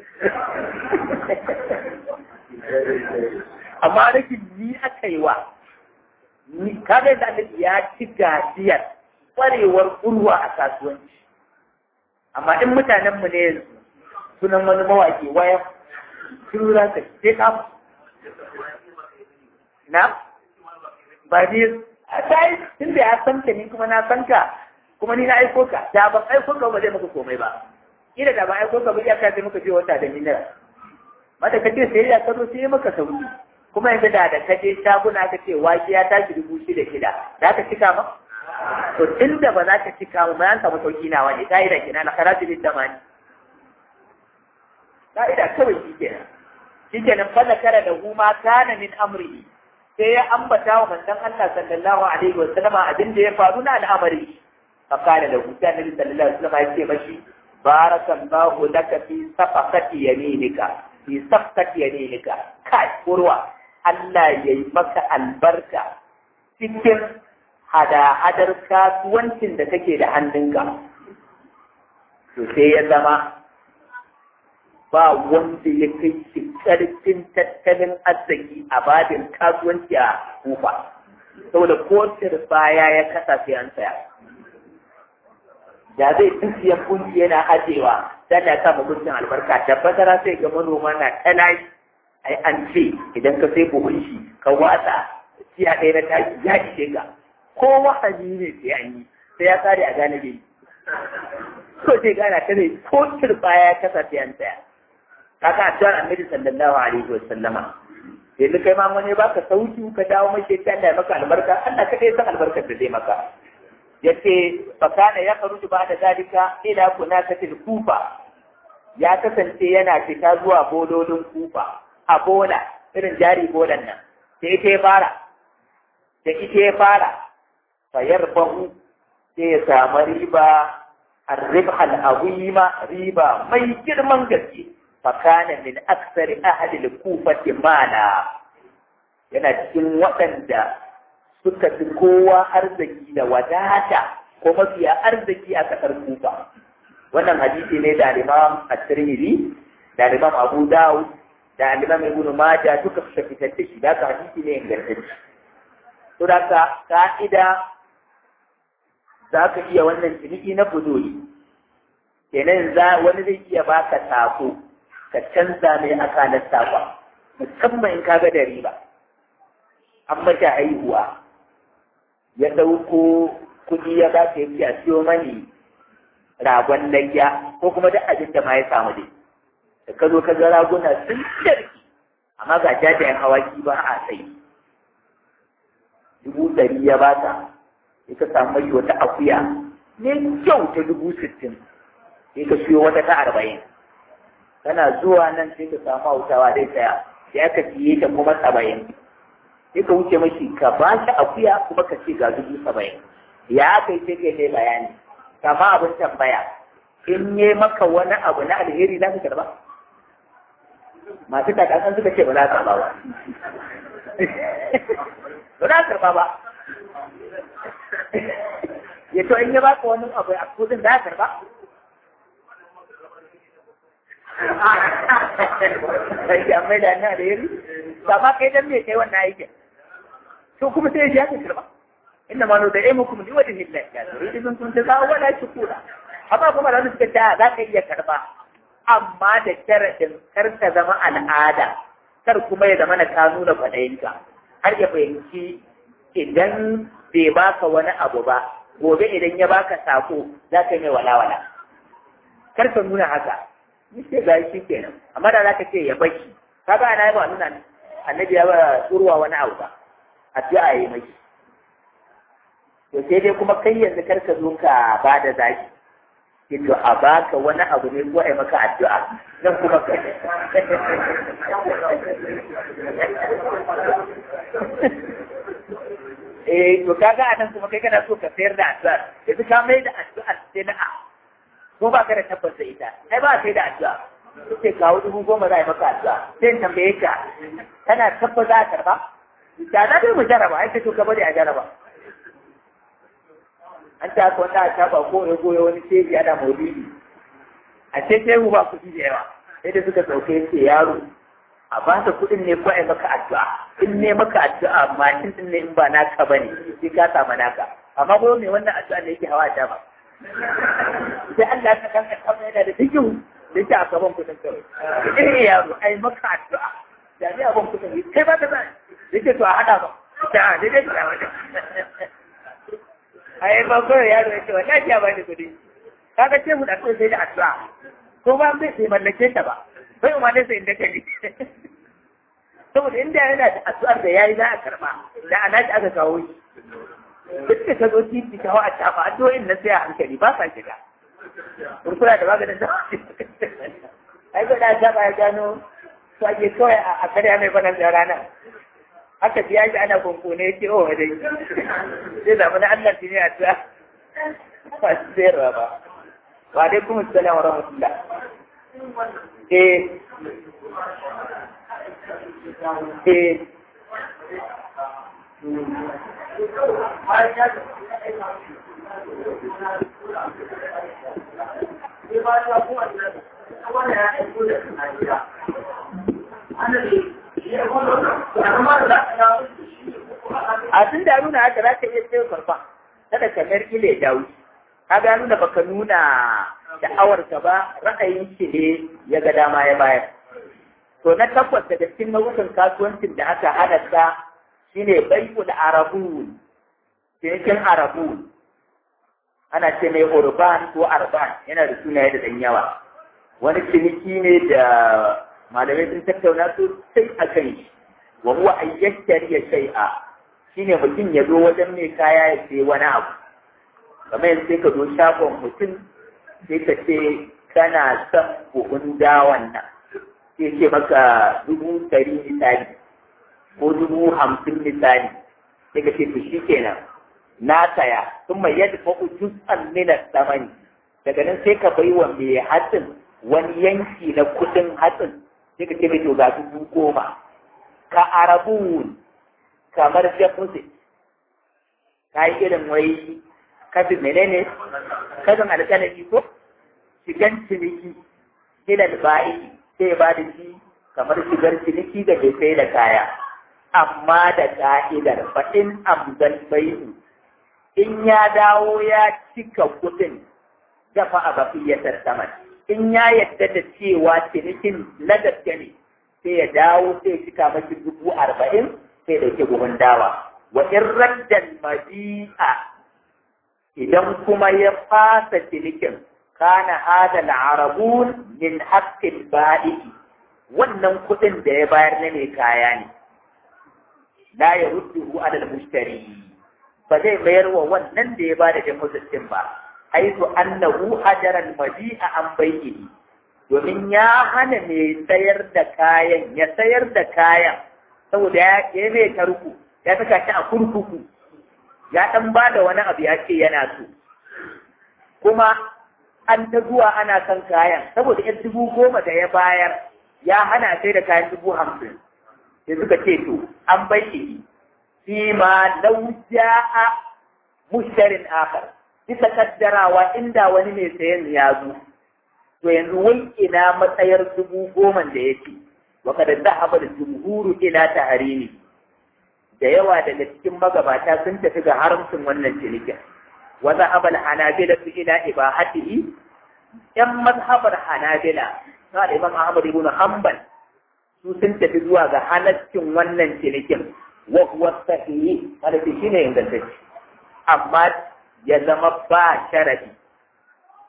amma ragin ni aka yi wa ni kaga da ya ci gajiyar kwarewar urwa a kasuwanci amma in mutanenmu ne sunan wani mawaƙi waya sun za ka ce ka na ba ne a sai tun da ya san ka ni kuma na san ka kuma ni na aiko ka da ban aiko ka ba zai maka komai ba ina da ban aiko ka ba iya ka sai maka je wata da minar mata kace sai ya kazo sai maka sauki kuma yanzu da da kaje shaguna ka ce wake ya tashi dubu shida shida da ka cika ma to tunda ba za ka cika ba an samu sauki na wani ka'ida kina na karatu bin damani ka'ida kawai shi kenan shi kenan fa zakara da huma kana min amri sai ya ambata wa manzon Allah sallallahu alaihi wa sallama abin da ya faru na al'amari fa kana da hujja nabi sallallahu alaihi wa sallama ya ce mashi barakallahu laka fi safaqati yaminika fi safaqati yaminika kai kurwa Allah ya yi maka albarka cikin hada-hadar kasuwancin da kake da hannunka. To sai ya zama ba wanda ya kai shi ƙarfin tattalin arziki a babin kasuwanci a kufa. Saboda kowace baya ya kasa sai an saya. Da zai tafiya kunci yana ajewa, dan ya sa mutum albarka, tabbatara sai ga manoma na talayi. ai an ce idan ka sai buhun shi ka watsa siya ɗaya na taki ya ishe ka ko wahayi ne sai an yi sai ya kare a gane bai so sai gana ta ne ko turba ya kasa sai an tsaya kaka a cikin annabi sallallahu alaihi wa sallama yanzu kai ma wani baka sauki ka dawo mai sai Allah ya maka albarka Allah kadai san albarkar da zai maka yace fa kana ya faruju ba da zalika ila kunakatil kufa ya kasance yana fita zuwa bololin kufa a bola irin jari bolan nan sai ita ya fara da ita ya fara fayar bahu sai ya samu riba arribha al-azima riba mai girman gaske fakana min aksari ahli al-kufati mala yana cikin waɗanda suka fi kowa arziki da wadata ko mafiya arziki a ƙasar kufa wannan hadisi ne da Imam At-Tirmidhi da Imam Abu Dawud da Imam Ibn Majah duka suka fitar da shi da hadisi ne ingantacce to da ka ka'ida za ka iya wannan ciniki na fuduli kenan za wani zai iya baka sako ka canza mai akalar sakon musamman in kaga da riba an mata haihuwa ya ɗauko kuɗi ya ba ka yi a siyo mani ragon layya ko kuma duk abin da ma ya samu dai da ka zo ka ga raguna sun tarki amma ga jajayen hawaki ba a sai dubu ɗari ya ba ta sai ka samu mai wata akuya ne kyau ta dubu sittin sai ka siyo wata ta arba'in kana zuwa nan sai ka samu hautawa dai tsaya sai aka siye ta kuma saba'in sai ka wuce mashi ka ba shi akuya kuma ka ce ga dubu saba'in ya kai sai kai dai bayani kama abin tambaya in yi maka wani abu na alheri za ka karba masu takasan suka ce ba za ka karba ba ba za ka karba ba ya to in yi baka wani abu a kudin za ka karba sai ya mai da na alheri kama kai dan me kai wannan aikin to kuma sai ya ka karba inna ma nudaimukum li wajhi Allah ya turidu minkum jazaa wala shukura amma kuma da suka ce za ka iya karba amma da sharadin kar ka zama al'ada kar kuma ya zama na ka nuna kwadayinka har ya fahimci idan bai baka wani abu ba gobe idan ya baka sako za ka yi walawala kar ka nuna haka ni ce ga shi kenan amma da zaka ce ya baki kaga ana ba nuna annabi ya ba tsurwa wani abu ba addu'a yayi mai to sai dai kuma kai yanzu kar ka zo ka ba da zaki ke to a baka wani abu ne ko ai maka addu'a nan kuma kai eh to kaga anan kuma kai kana so ka sayar da addu'a yanzu ka mai da addu'a sai na a ko ba ka da tabbata ita ai ba sai da addu'a sai kawo dubu goma za a yi maka addu'a sai in tambaye ka kana tabbata za a karba da na dai mu jaraba ai sai to ka bari a jaraba an ta ko wanda ta ba ko ya goyo wani sai ya da maulidi a ce sai mu ba kuɗi da yawa sai da suka sauke ce yaro a ba ta kuɗin ne ko ai maka addu'a in ne maka addu'a mashin din ne in ba naka bane sai ka samu naka amma ko me wannan addu'a ne yake hawa ta ba sai Allah ya kanka kamar yana da dikin da yake a gaban kuɗin kawai eh yaro ai maka addu'a da ne abun kuɗin kai ba ka sai yake to a hada ba ta dai dai ta wata ai ba ko yaro yake wallahi ya bani kuɗi kaga ce mu da kai sai da addu'a ko ba zai sai mallake ta ba bai ma ne sai inda kai saboda inda yana da addu'ar da yayi za a karba da anaji aka kawo shi duk da ka zo titi kawo a tafa addu'o'in na sai a hankali ba sa shiga kurkura da maganin da ai ga da ta ya gano to ake kawai a karya mai banan da rana aka biya shi ana kunkune ya ce oh dai sai zama na Allah ne a tuwa ba su sayarwa ba wa dai kuma salam wa rahmatullah eh eh a tun da nuna haka za ka iya tsaye farfa kada ka mayar ile ya dawo ka ga nuna baka nuna sha'awarka ba ra'ayin shi ne ya ga dama ya bayar to na tabbas daga cikin nau'ukan kasuwancin da aka halatta shine bai'ul arabun cinikin arabun ana ce mai urban ko arban yana da sunaye da ɗan yawa wani ciniki ne da malamai sun tattauna sosai a kan shi wa huwa an yaktari ya shay'a shine mutum ya zo wajen mai kaya ya sai wani abu kamar yanzu sai ka zo shagon mutum sai ka ce kana son buhun dawan nan sai ce maka dubu ɗari misali ko dubu hamsin misali sai ka ce to shi kenan na saya sun mai yadda fa'u juz'an min samani daga nan sai ka bai wa mai hatsin wani yanki na kuɗin hatsin sai ka ce mai to ga dubu goma ka arabun kamar deposit ka yi irin wai kafin menene kafin alƙalami ko shigan ciniki ilal ba'i sai ba da shi kamar shigar ciniki da bai sai da kaya amma da ka'idar fa in amdal bai'u in ya dawo ya cika kuɗin dafa a bafiyatar saman in ya yadda da cewa cinikin na gaske ne sai ya dawo sai ya cika maki dubu arba'in sai da ke buhun dawa wa in raddan mabi'a idan kuma ya fasa cinikin kana hada al'arabun min haqqil ba'i wannan kuɗin da ya bayar na mai kaya ne la yarudduhu ala al-mushtari ba zai mayar wa wannan da ya bada deposit din ba haitu annahu hajara al-mabi'a an bayyihi domin ya hana mai sayar da kayan ya sayar da kayan saboda ya yi mai tarku ya saka shi a kurkuku ya dan bada wani abu ya ce yana so kuma an ta zuwa ana kan kayan saboda yan dubu goma da ya bayar ya hana sai da kayan dubu hamsin sai suka ce to an bayyana fi ma lau ja'a mushtarin akhar bisa kaddarawa inda wani mai sayan ya zo to yanzu wai ina matsayar dubu goma da ya ce wa kada zahaba da jumhuru ila tahrimi da yawa daga cikin magabata sun tafi ga haramcin wannan cinikin wa zahaba al-hanabila ila ibahatihi yan mazhabar hanabila da imam ahmad ibn hanbal su sun tafi zuwa ga halaccin wannan cinikin wa huwa sahih wanda shine ingantacce amma ya zama ba sharadi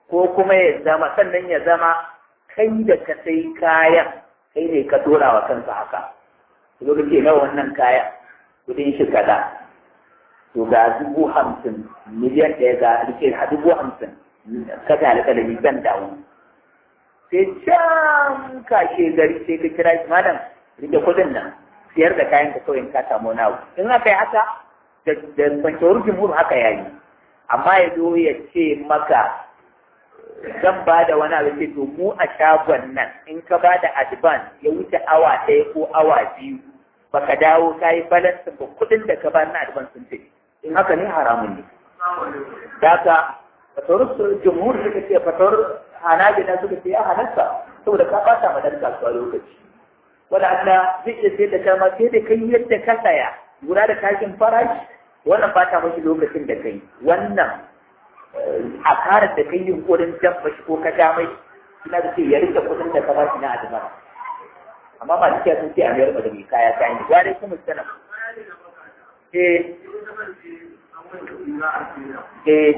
ko kuma ya zama sannan ya zama kai da ka sai kayan kai ne ka dora wa kanka haka to ka ce nawa wannan kaya kudin shi kaza to ga dubu hamsin miliyan ɗaya ga rike a dubu hamsin ka ga alƙalami zan dawo sai can kashe gari sai ka kira shi malam rike kudin nan siyar da kayan ka kawai ka samu nawa in aka yi haka da kwanciyar jimhur haka yayi amma ya zo ya ce maka zan ba da wani abu ce to mu a shagon nan in ka ba da advance ya wuce awa ɗaya ko awa biyu baka dawo ka yi balance ba kuɗin da ka ba na advance sun ce in haka ne haramun ne. Daga fatawar jumhur suka ce fatawar hanabila suka ce ya halatta saboda ka bata ma dan kasuwa lokaci. Wanda Allah zai iya sai da kama sai da kai yadda ka saya lura da kashin farashi wannan bata mashi lokacin da kai wannan a karar da kai yunkurin dabba shi ko ka ja mai ina da ce ya rike kudin da ka ba shi na adama amma ba duka sun ce a mayar da mai kaya ta yi ya dai kuma sana eh eh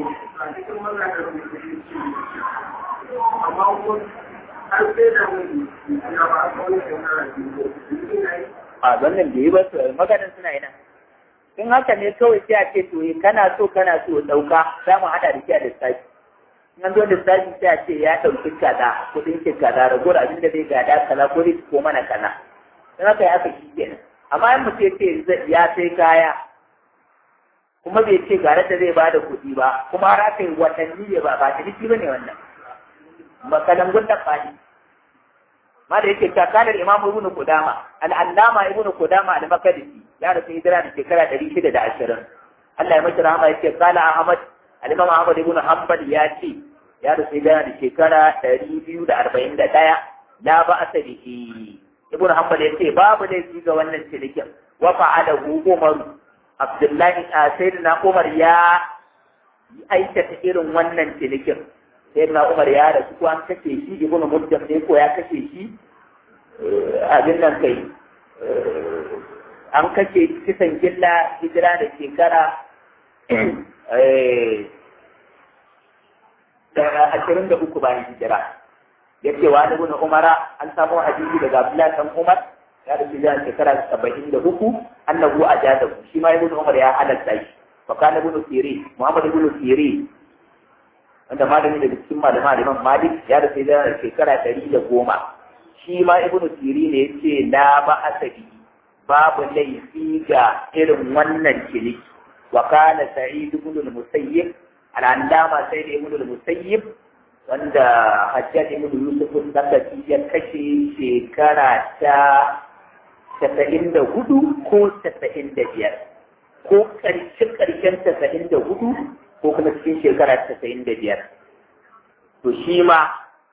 a wannan da yi ba su maganin suna yi nan in haka ne kawai sai a ce to kana so kana so ɗauka za mu haɗa da shi a lissafi in an zo lissafi sai a ce ya ɗauki kaza kuɗin shi kaza ragowar abin da zai gada kaza ko zai ko mana kaza in haka ya haka shi kenan amma in mutum ce ya sai kaya kuma bai ce ga da zai bada kuɗi ba kuma har aka yi watanni ne ba ba ciniki ba ne wannan makalan gundan fadi ma da yake takalar imamu ibnu qudama al-allama ibnu qudama al-makdisi ya rasu hijira da shekara ɗari shida da ashirin. Allah ya mashi rahama ya ce kala Ahmad al-Imam Ahmad ibn Hanbal ya ce ya rasu hijira da shekara ɗari biyu da arba'in da ɗaya la ba'sa bihi. Ibn Hanbal ya ce babu laifi ga wannan cinikin wa fa'alahu Umar Abdullahi Sayyidina Umar ya aikata irin wannan cinikin. Sayyidina Umar ya rasu ko an kashe shi Ibn Mujahid ne ko ya kashe shi abin nan kai an kashe kisan gilla hijira da shekara ashirin da uku bayan hijira ya ce wa ibn umara an samu hadisi daga abdullahi dan umar ya da hijira shekara saba'in da uku annahu ajadahu shi ma ibn umar ya halatta shi wa kana ibn sirin muhammad ibn sirin wanda malami daga cikin malaman imam malik ya da hijira shekara ɗari da goma shi ma ibn sirin ne ya ce la ba'asabi babu laifi ga irin wannan ciniki wa kana sa'id ibn al-musayyib al-allama sa'id ibn al-musayyib wanda hajjaj ibn yusuf al-sakafi ya kashe shekara ta casa'in da hudu ko casa'in da biyar ko ƙarshen ƙarshen casa'in da hudu ko kuma cikin shekara casa'in da biyar to shi ma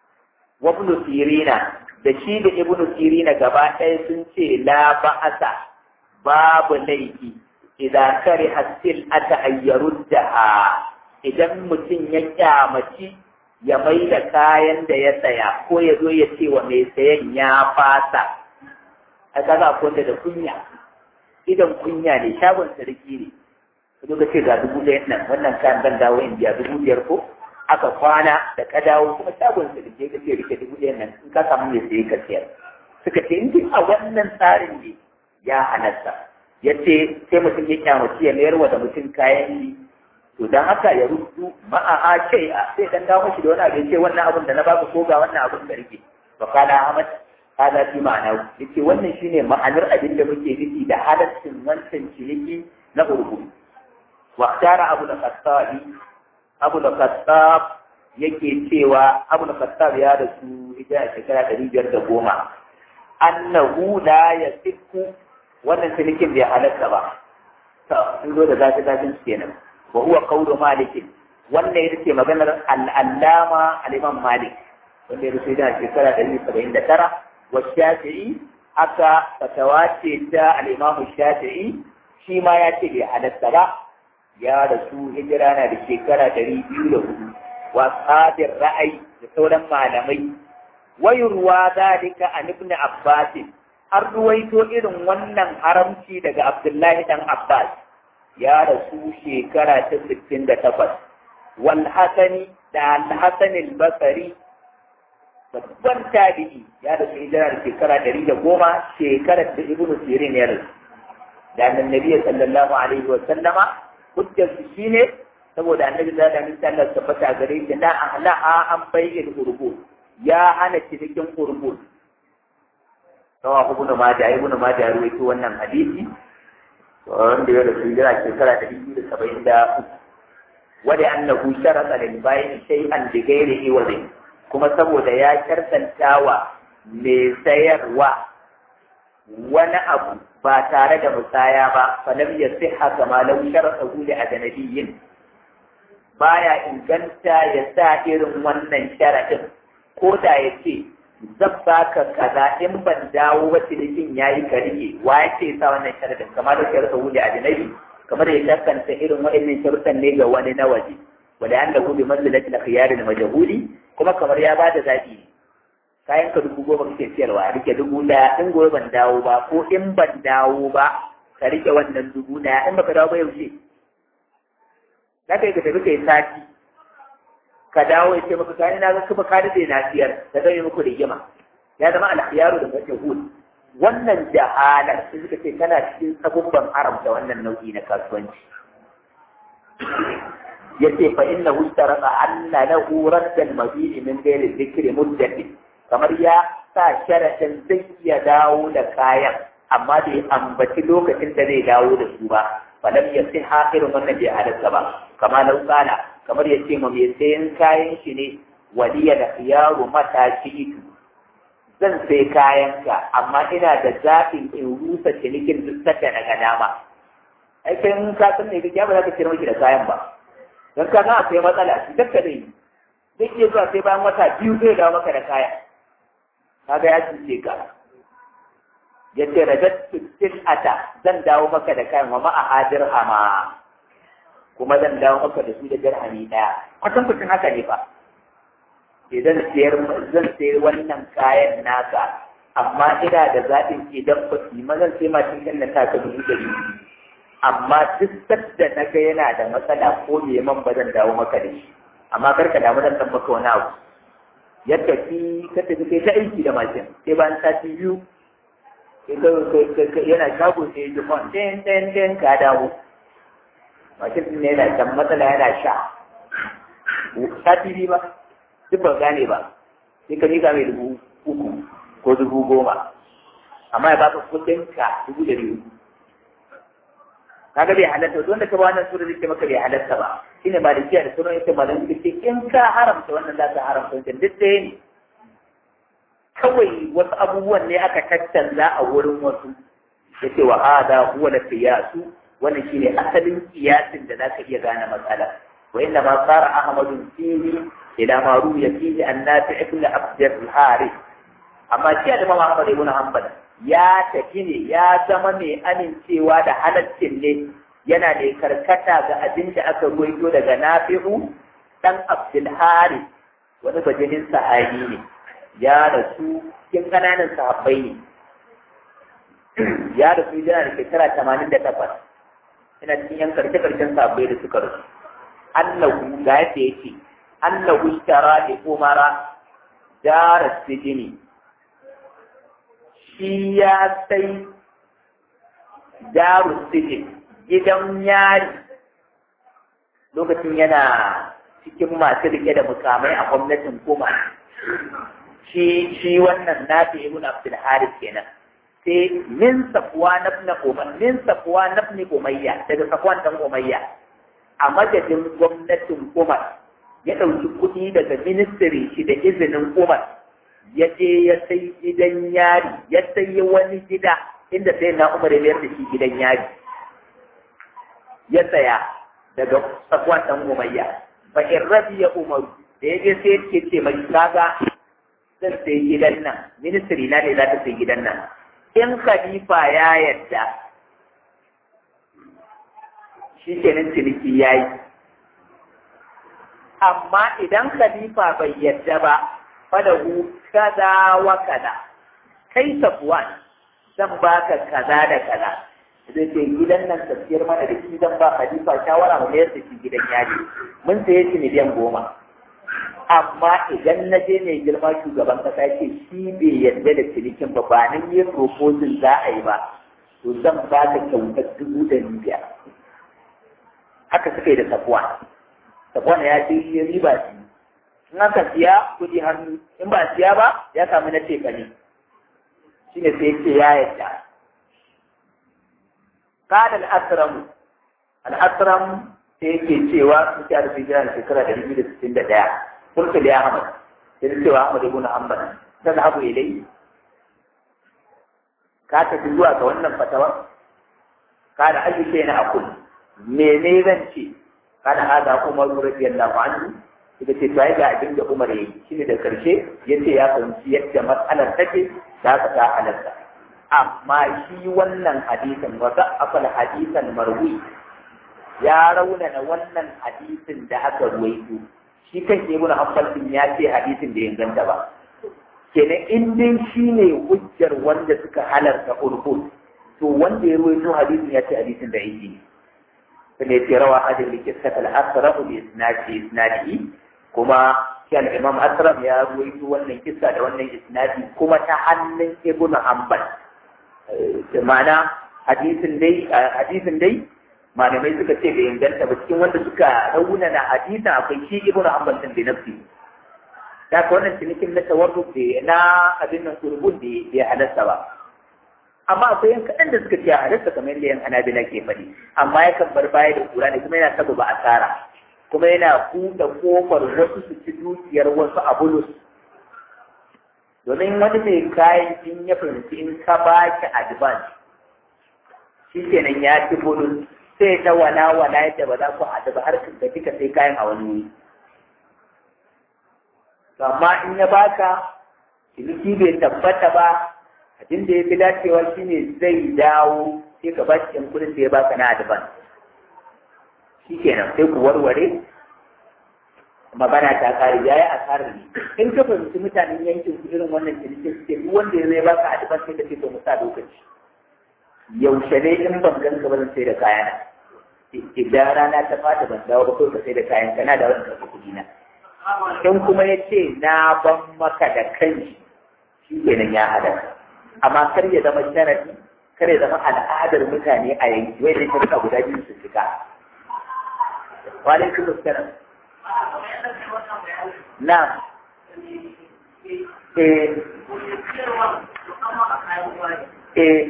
wa ibn sirina da shi da ibnu sirina gaba ɗaya sun ce la ba'asa babu laifi idan kare hasil aka ayyaru da idan mutum ya kyamaci ya mai da kayan da ya saya ko ya zo ya ce wa mai sayan ya fasa a kaga ko da kunya idan kunya ne shagon sarki ne ka zo ka ce ga dubu ɗayan nan wannan kayan ban dawo in biya dubu biyar ko aka kwana da ka dawo kuma shagon su da ke ka ce rike dubu ɗayan nan in ka samu mai saye ka siyar suka ce in a wannan tsarin ne ya halatta ya ce sai mutum ya kyamaci ya mayar wa da mutum kayan shi to don haka ya rubutu ma'a ce a sai dan dawo shi da wani abu ya ce wannan abin da na baka ko ga wannan abin da rike ba kala Ahmad hada fi ma'ana yace wannan shine ma'anar abin da muke nufi da halaccin wancan ciniki na urbu wa tara abu da khattabi abu da khattab yake cewa abu da khattab ya rasu hijira shekara ɗari biyar da goma annahu la yasifu wannan cinikin bai halatta ba to sun zo da zafi zafin su kenan wa huwa qawlu malik wannan ita ce maganar al-allama al-imam malik wanda ya rasu hijira shekara ɗari saba'in da tara wa shafi'i aka fatawa ce ta al-imam shafi'i shi ma ya ce bai halatta ba ya rasu hijira na da shekara ɗari biyu da hudu wa tsadir ra'ayi da sauran malamai wayurwa zalika an ibn abbas har ruwaito irin wannan haramci daga abdullahi dan abbas ya rasu shekara ta sittin da takwas wal hasani da al-Hasan al-Basri babban tabi'i ya da hijira da shekara ɗari da goma shekarar da Ibn Sirin ya rasu da annabi sallallahu alaihi wa sallama hujjar su shine saboda annabi da annabi sallallahu alaihi wa sallam gare shi na ahlaha an bayyana urbul ya hana cinikin urbul sawa ibn Majah ibn Majah ruwaito wannan hadisi wanda ya rasu hijira shekara ɗari biyu da saba'in da uku wada annahu sharata lil bai'i shay'an bi ghairi iwadin kuma saboda ya karkantawa mai sayarwa wani abu ba tare da musaya ba falam yasiha kama law sharatahu li ajnabiyyin baya inganta ya sa irin wannan sharadin ko da yace zan baka kaza in ban dawo ba cinikin yayi karike wa yake sa wannan sharadin kamar da sharatahu li ajnabi kamar ya dakanta irin wa'annan sharuɗan ne ga wani na waje wanda an lahu bi manzilati al-khiyar al-majhuli kuma kamar ya bada zabi kayan ka dubu goma kake siyarwa rike dubu daya in gobe ban dawo ba ko in ban dawo ba ka rike wannan dubu daya in baka dawo ba yaushe za ka yi ka tafi kai sati ka dawo ya ce maka kayan na ga kuma ka daɗe na siyar da zai muku rigima ya zama al-khiyaru da majhul wannan jahalar sai suka ce tana cikin sabubban haramta wannan nau'i na kasuwanci yace fa innahu taraka anna lahu raddal mabi'i min ghairi dhikri muddati kamar ya sa sharadin zai iya dawo da kayan amma bai ambaci lokacin da zai dawo da su ba falam yasiha irin wannan bai halatta ba kama lau kala kamar yace mu mai sayan kayan shi ne waliya da khiyaru mataki zan sai kayanka amma ina da zaɓin in rusa cinikin duk saka daga dama ai kai in ka san ne kake ba za ka cire miki da kayan ba dan ka ga akwai matsala shi dakka dai zai iya zuwa sai bayan wata biyu zai dawo maka da kaya kaga ya cuce ka ya ce rajattu sil'ata zan dawo maka da kayan wa ma'a hadir hama kuma zan dawo maka da su da dirhami daya kwatan kwatan haka ne fa idan sayar zan sayar wannan kayan naka amma ina da zaɓin idan ba su ma zan sai ma cikin na taka dubu ɗari amma duk sadda na ga yana da matsala ko me man ba zan dawo maka da shi amma kar ka damu dan maka wani abu ya tafi ka tafi kai ta aiki da mashin sai bayan sati biyu yana shago sai ya ji kwan ɗin ɗin ɗin ka dawo mashin ne yana can matsala yana sha sati biyu ba duk ba gane ba sai ka miƙa mai dubu uku ko dubu goma amma ya baka kuɗin ka dubu ɗari uku kaga bai halatta don da ka ba wannan sura zai maka bai halatta ba shine ba da kiya da sunan ita malam ce in ka haramta wannan za ka haramta wannan duk ɗaya ne kawai wasu abubuwan ne aka tattalla a wurin wasu yace wa hada huwa al-qiyasu wannan shine asalin kiyasin da zaka iya gane matsala wa inna ma sara ahmadun fihi ila ma ruya fihi an-nafi' ibn abd al-harith amma shi da Imam Ahmad ibn Hanbal ya tafi ne ya zama mai amincewa da halaccin ne yana da karkata ga abin da aka ruwaito daga Nafi'u dan Abdul Harith wani bajinin sahabi ne ya rasu cikin kananan sahabbai ne ya rasu yana da shekara tamanin da takwas ina cikin yan karshe karshen sahabbai da suka rasu annahu ga yadda yake annahu tara da umara dara sijini shi ya sai daru sijin gidan yari lokacin yana cikin masu rike da mukamai a gwamnatin kuma shi shi wannan nafi ibn abdul harith kenan sai min safwa nabna umar min safwa nabni umayya daga safwan dan umayya a madadin gwamnatin umar ya dauki kuɗi daga ministry shi da izinin umar ya je ya sai gidan yari ya sai wani gida inda sai na umar ya mayar da shi gidan yari ya saya daga safwan dan umayya fa in rabiya umaru da ya je sai ya ce mai kaga zan sai gidan nan ministry na ne za ta sai gidan nan in khalifa ya yadda shi kenan ciniki ya yi amma idan khalifa bai yadda ba falahu kaza wa kaza kai safwan zan baka kaza da kaza zai ce gidan nan tafiyar mana da shi zan ba khalifa shawara mu mayar da shi gidan yaji mun saye shi miliyan goma amma idan na je mai girma shugaban kasa ce shi bai yarda da cinikin ba ba nan yi proposal za a yi ba to zan ba ka kyautar dubu ɗari biyar haka suka yi da safuwa safuwa ya ce ya riba shi in aka siya kuɗi hannu in ba siya ba ya samu na ce ne shi ne sai ce ya yarda kada al'asramu al'asram sai yake cewa sun ci arzikin hijira da shekara ɗari biyu da sittin da ɗaya قلت لأحمد سنتي أحمد بن حنبل تذهب إليه كاتب الزواج كوانا فتوى قال أي شيء أقول منين شيء قال هذا عمر رضي الله عنه إذا تتوائي عند عمر شيء ذكر شيء يتي يقول يتي مسألة تكي لا تتعلم أما شيء ونن حديثا وضعف الحديث المروي يا رونا ونن حديث دهك رويته shi kan ibn Hanbal din ya ce hadisin da inganta ba kenan in dai shine hujjar wanda suka halarta urhud to wanda ya rawaito hadisin ya ce hadisin da yake sai ya ce rawa hadin bi qissat al-asraf bi isnadi isnadi kuma kan imam asraf ya rawaito wannan kissa da wannan isnadi kuma ta hannun ibn Hanbal ma'ana hadisin dai hadisin dai malamai suka ce bai inganta ba cikin wanda suka rauna na hadisa akwai shi ibnu hanbal din da nafsi da ka wannan cinikin na tawarruk da na abin nan turbun da ya halatta ba amma akwai yan kaɗan da suka ce a halatta kamar yadda yan hanabila ke faɗi amma yakan bar baya da kura ne kuma yana sababa asara kuma yana buɗe kofar wasu su ci dukiyar wasu a bulus domin wani mai kayan in ya fahimci in ka ba ki advance shi kenan ya ci bulus sai ta wala wala yadda ba za ku haɗu ba har ka kika sai kayan a wani wuri. Amma in ya baka ciniki bai tabbata ba abin da ya fi dacewa shine zai dawo sai ka ba shi ɗan kuɗin da ya baka na adban. Shi kenan sai ku warware magana ta kare ya yi asarar ne. In ka fahimci mutanen yankin ku irin wannan cinikin suke duk wanda ya zai baka adban sai da ke to mu sa lokaci. Yaushe ne in ban ganka ba zan sai da kayana idan rana ta fata ban dawo ba kawai ka sai da kayan kana da wani karɓi kuɗi na in kuma ya ce na ban maka da kanshi shi kenan ya hada amma kar ya zama sharadi kar ya zama al'adar mutane a yanki wai da shirka guda biyu su shiga wani kuma sanar na eh eh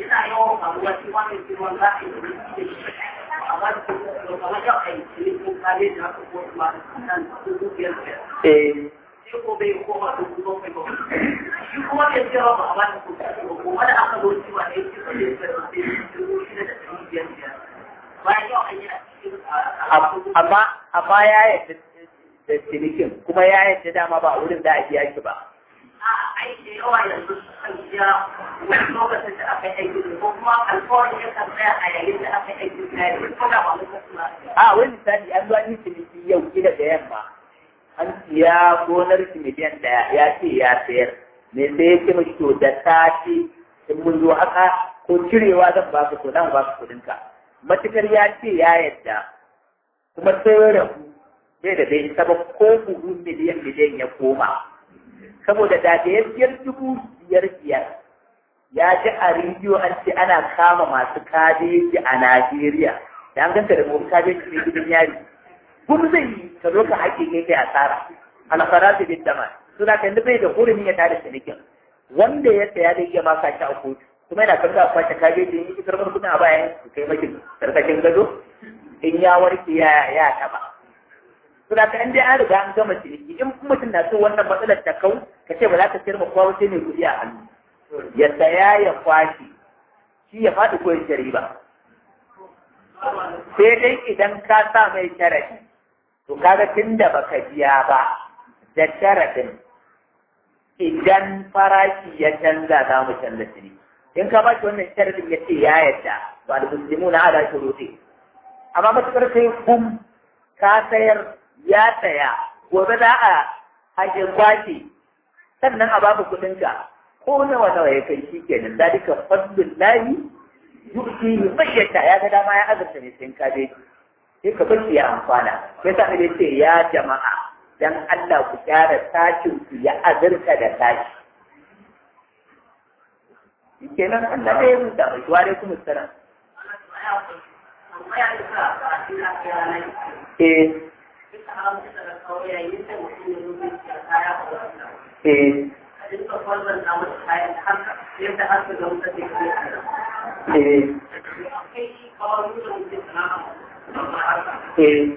amma amma ya yadda da cinikin kuma ya yadda dama ba a wurin da a biya shi ba
aiki yawa yanzu kan biya wani lokacin da aka yi aiki ko kuma alkawarin ya kan tsaya a yayin da aka yi aiki na yi ko da ba lokacin
a wani misali an zuwa yin ciniki yau kila da yamma an siya gonar shi miliyan ɗaya ya ce ya sayar me sai ya ce mashi to da sati in mun zo haka ko cirewa zan ba ka to zan ba ka kuɗinka matukar ya ce ya yadda kuma sai rabu sai da bai isa ba ko buhu miliyan miliyan ya koma saboda da da biyar dubu biyar biyar ya ji a rediyo an ce ana kama masu kabeji a Najeriya da an ganta da mu kabeji ne gidan yari kuma zai yi ka zo ka haƙe kai kai asara alfara da bin dama suna kan da bai da hurumin ya tada cinikin wanda ya saya da iya maka shi a kotu kuma yana kan ga kwace kabeji in ki karɓar kuɗin a bayan su kai makin karkashin gado in ya warke ya ya taɓa suna ka inda an riga an gama ciniki in mutum na so wannan matsalar ta kau ka ce ba za ka sayar ma kowa sai mai kuɗi a hannu ya saya ya kwashi shi ya faɗi ko ya riba sai dai idan ka sa mai sharadi to kaga tun da baka biya ba da sharadin idan farashi ya canza za mu canza ciniki in ka ba shi wannan sharadin ya ce ya yadda ba da muslimu na ala shuruti amma matuƙar kai kum ka sayar ya saya gobe za a hajjin kwashi sannan a babu kuɗinka ko nawa nawa ya kai shi kenan dalika fadlul lahi yu'ti bayyata ya ga dama ya azurta ne sai ka je sai ka bar ya amfana sai sa ne ce ya jama'a dan Allah ku gyara tashin ku ya azurta da tashi kenan Allah ne ya rubuta mai wa alaikum assalam eh eh eh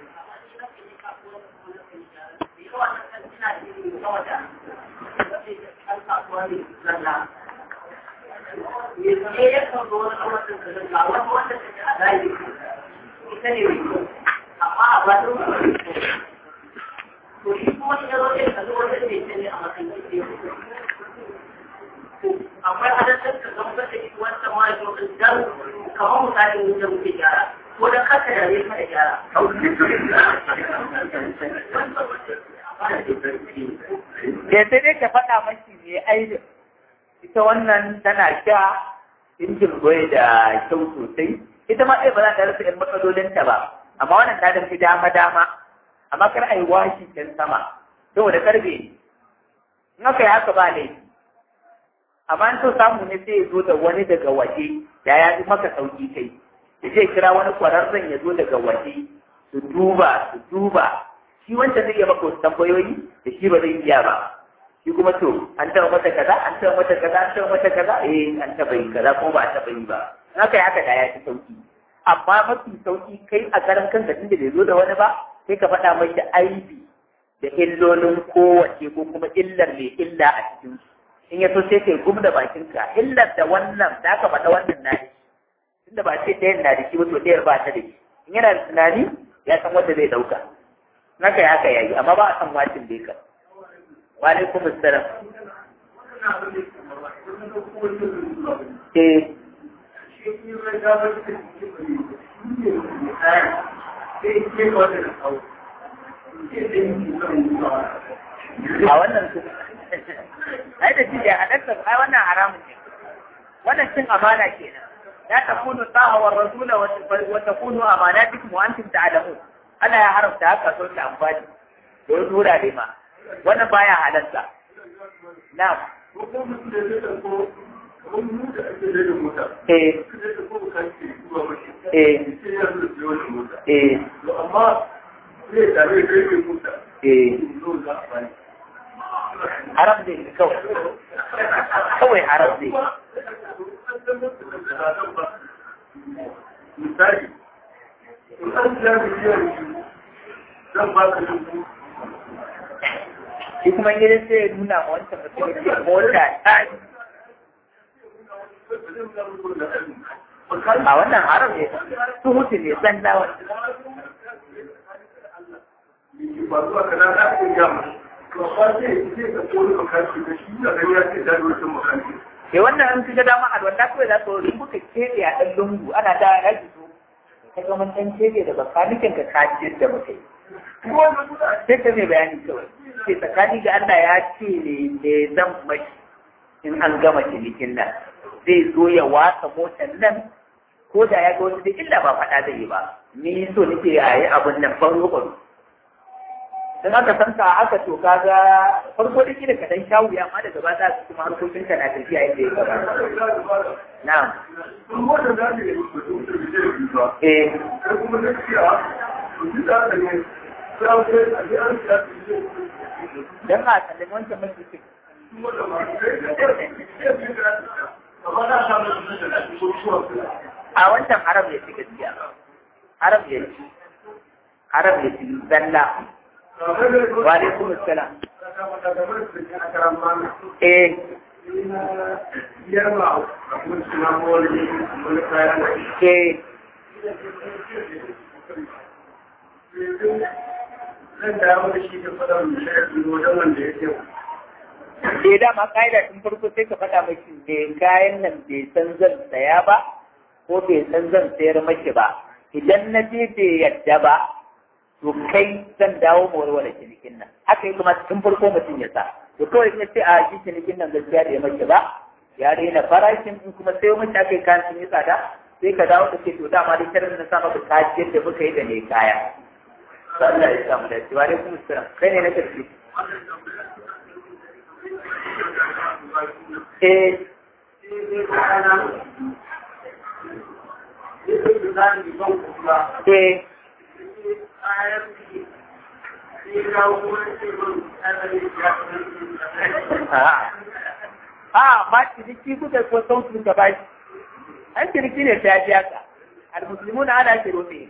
akwai hadassar da zama da ita wata ma yau dan kamar misalin da muke gyara ko da kasa da zai fara gyara
da sai dai ka faɗa maki ne aidin ita wannan tana sha injin goyi da kyau sosai ita ma ɗaya ba za ta rasa ‘yan matsalolinta ba amma wannan ta dafi dama dama amma kar a yi washi can sama saboda karbe in aka yi haka ba laifi amma an so samu ne sai ya zo da wani daga waje da ya fi maka sauki kai da zai kira wani kwararren ya zo daga waje su duba su duba shi wancan zai iya maka wasu tambayoyi da shi ba zai iya ba shi kuma to an taɓa mata kaza an taɓa mata kaza an taɓa mata kaza eh an taɓa yi kaza kuma ba a taɓa yi ba in aka yi haka da ya fi sauki amma mafi sauki kai a karan kanka tunda bai zo da wani ba sai ka faɗa mai da aibi da illolin kowace ko kuma illar mai illa a cikin su in ya so sai kai gum da bakinka illar da wannan da aka faɗa wannan na shi tunda ba ce ɗayan na da shi ba to ɗayar ba ta da shi in yana da tunani ya san wanda zai ɗauka na kai haka yayi amma ba a san wacin da ka wa alaikum assalam eh a wannan su ai da shi da halatta ai wannan haramun ne wannan cin amana kenan ya takunu ta'a wa rasula wa takunu amanatikum wa antum ta'lamun ana ya haramta haka so ta amfani ko dura dai ma wannan baya halatta na'am eh eh eh
amma zai tare kai mai mota
eh haram ne kawai kawai haram ne
misali in an siya miliyan zan ba ka dubu
shi kuma gidan sai ya nuna ma wancan mutum ya ce mota ta a wannan haram ne su hutu ne san na wani
ba zuwa ka na ɗakin gama to ba zai zai ka kone makarci da shi da gani ya ce da lokacin makarci
sai wannan an fi dama a wanda kawai za su in kuka keɓe a ɗan lungu ana da ya ji so ka ga mun ɗan keɓe da bakanikin ka kaji da muka yi sai ka mai bayani kawai sai tsakani ga Allah ya ce ne ne zan mashi in an gama cinikin nan zai zo ya wasa motar nan ko da ya ga wani da illa ba faɗa zai yi ba ni so nake a yi abin nan faro faro don aka san ka aka to kaga farko da kida ka dan shawu ya amma daga ba za su kuma harkokin ka na tafiya yadda ya gaba na'am eh
kuma da kiyawa to da ne sai a ji an siya
dan a kallon wancan mutum a wancan haram ya ci gaskiya haram ya ci haram ya ci zalla wa alaikum assalam eh eh
zan dawo da shi da fadar misali wajen wanda ya ce
sai dama ƙa'ida tun farko sai ka faɗa maki me kayan nan bai san zan saya ba ko bai san zan sayar maki ba idan na je bai yadda ba to kai zan dawo mu warware cinikin nan haka yi kuma tun farko mutum ya sa to kawai in ce a shi cinikin nan gaskiya da ya maki ba ya rena farashin in kuma sai mun ta kai kayan sun yi tsada sai ka dawo da ce to dama dai tarin na sa maka kajiyar da muka yi da ne kaya Allah ya samu da cewa dai kuma sura kai ne na karshe eh eh a ma ciniki kuka ko sautin ka bai an ciniki ne ta biya ka al-muslimuna ala shiruti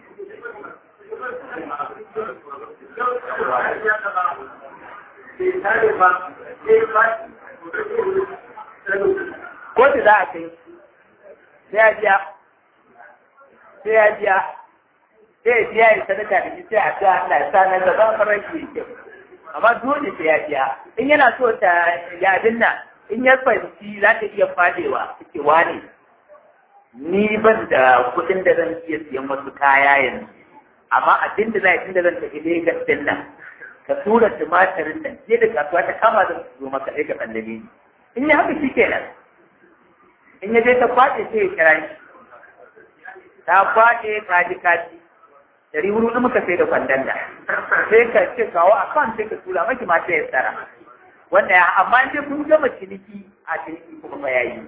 ko ta za a kai sai ya biya sai ya biya sai ya biya ya sadaka da shi sai a biya Allah ya sa nan da ba farar shi kyau amma dole sai ya biya in yana so ta yadin nan in ya fahimci za ta iya fadewa ke wane ni ban da kuɗin da zan iya siyan wasu kaya yanzu amma abin da za a da zan tafi Legas din nan ka tura tumatirin nan sai da kasuwa ta kama zan zo maka ɗaya ka tsallame ni in ya haka shi kenan in ya je ta kwaɗe sai ya kira shi ta kwaɗe kaji kaji dari wuri na muka sai da kwandon da sai ka ce kawo a kan sai ka tura maki ma sai ya tsara wanda ya amma in dai kun gama ciniki a ciniki kuma ba yayi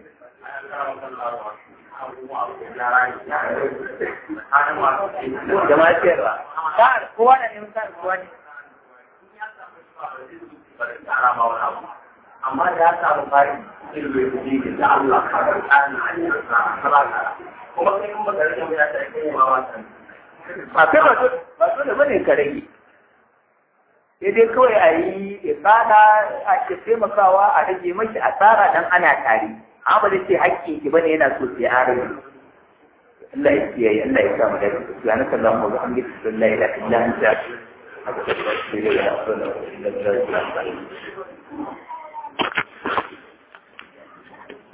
jama'a cewa ta kowa da neman sa kowa ne
amma da ya samu fari ilmi da Allah ka ga tsani hanyar sa kala kuma kai mun baka rage ya ta kai ma wata
ba kai ba ba so da bane ka rage sai dai kawai a yi ibada a ke taimakawa a rage mashi asara dan ana tare amma ba zai ce hakkin ki bane yana so sai an rage Allah ya kiyaye Allah ya sa mu dace subhanaka allahumma wa bihamdika la ilaha illa anta astaghfiruka wa atubu ilayk.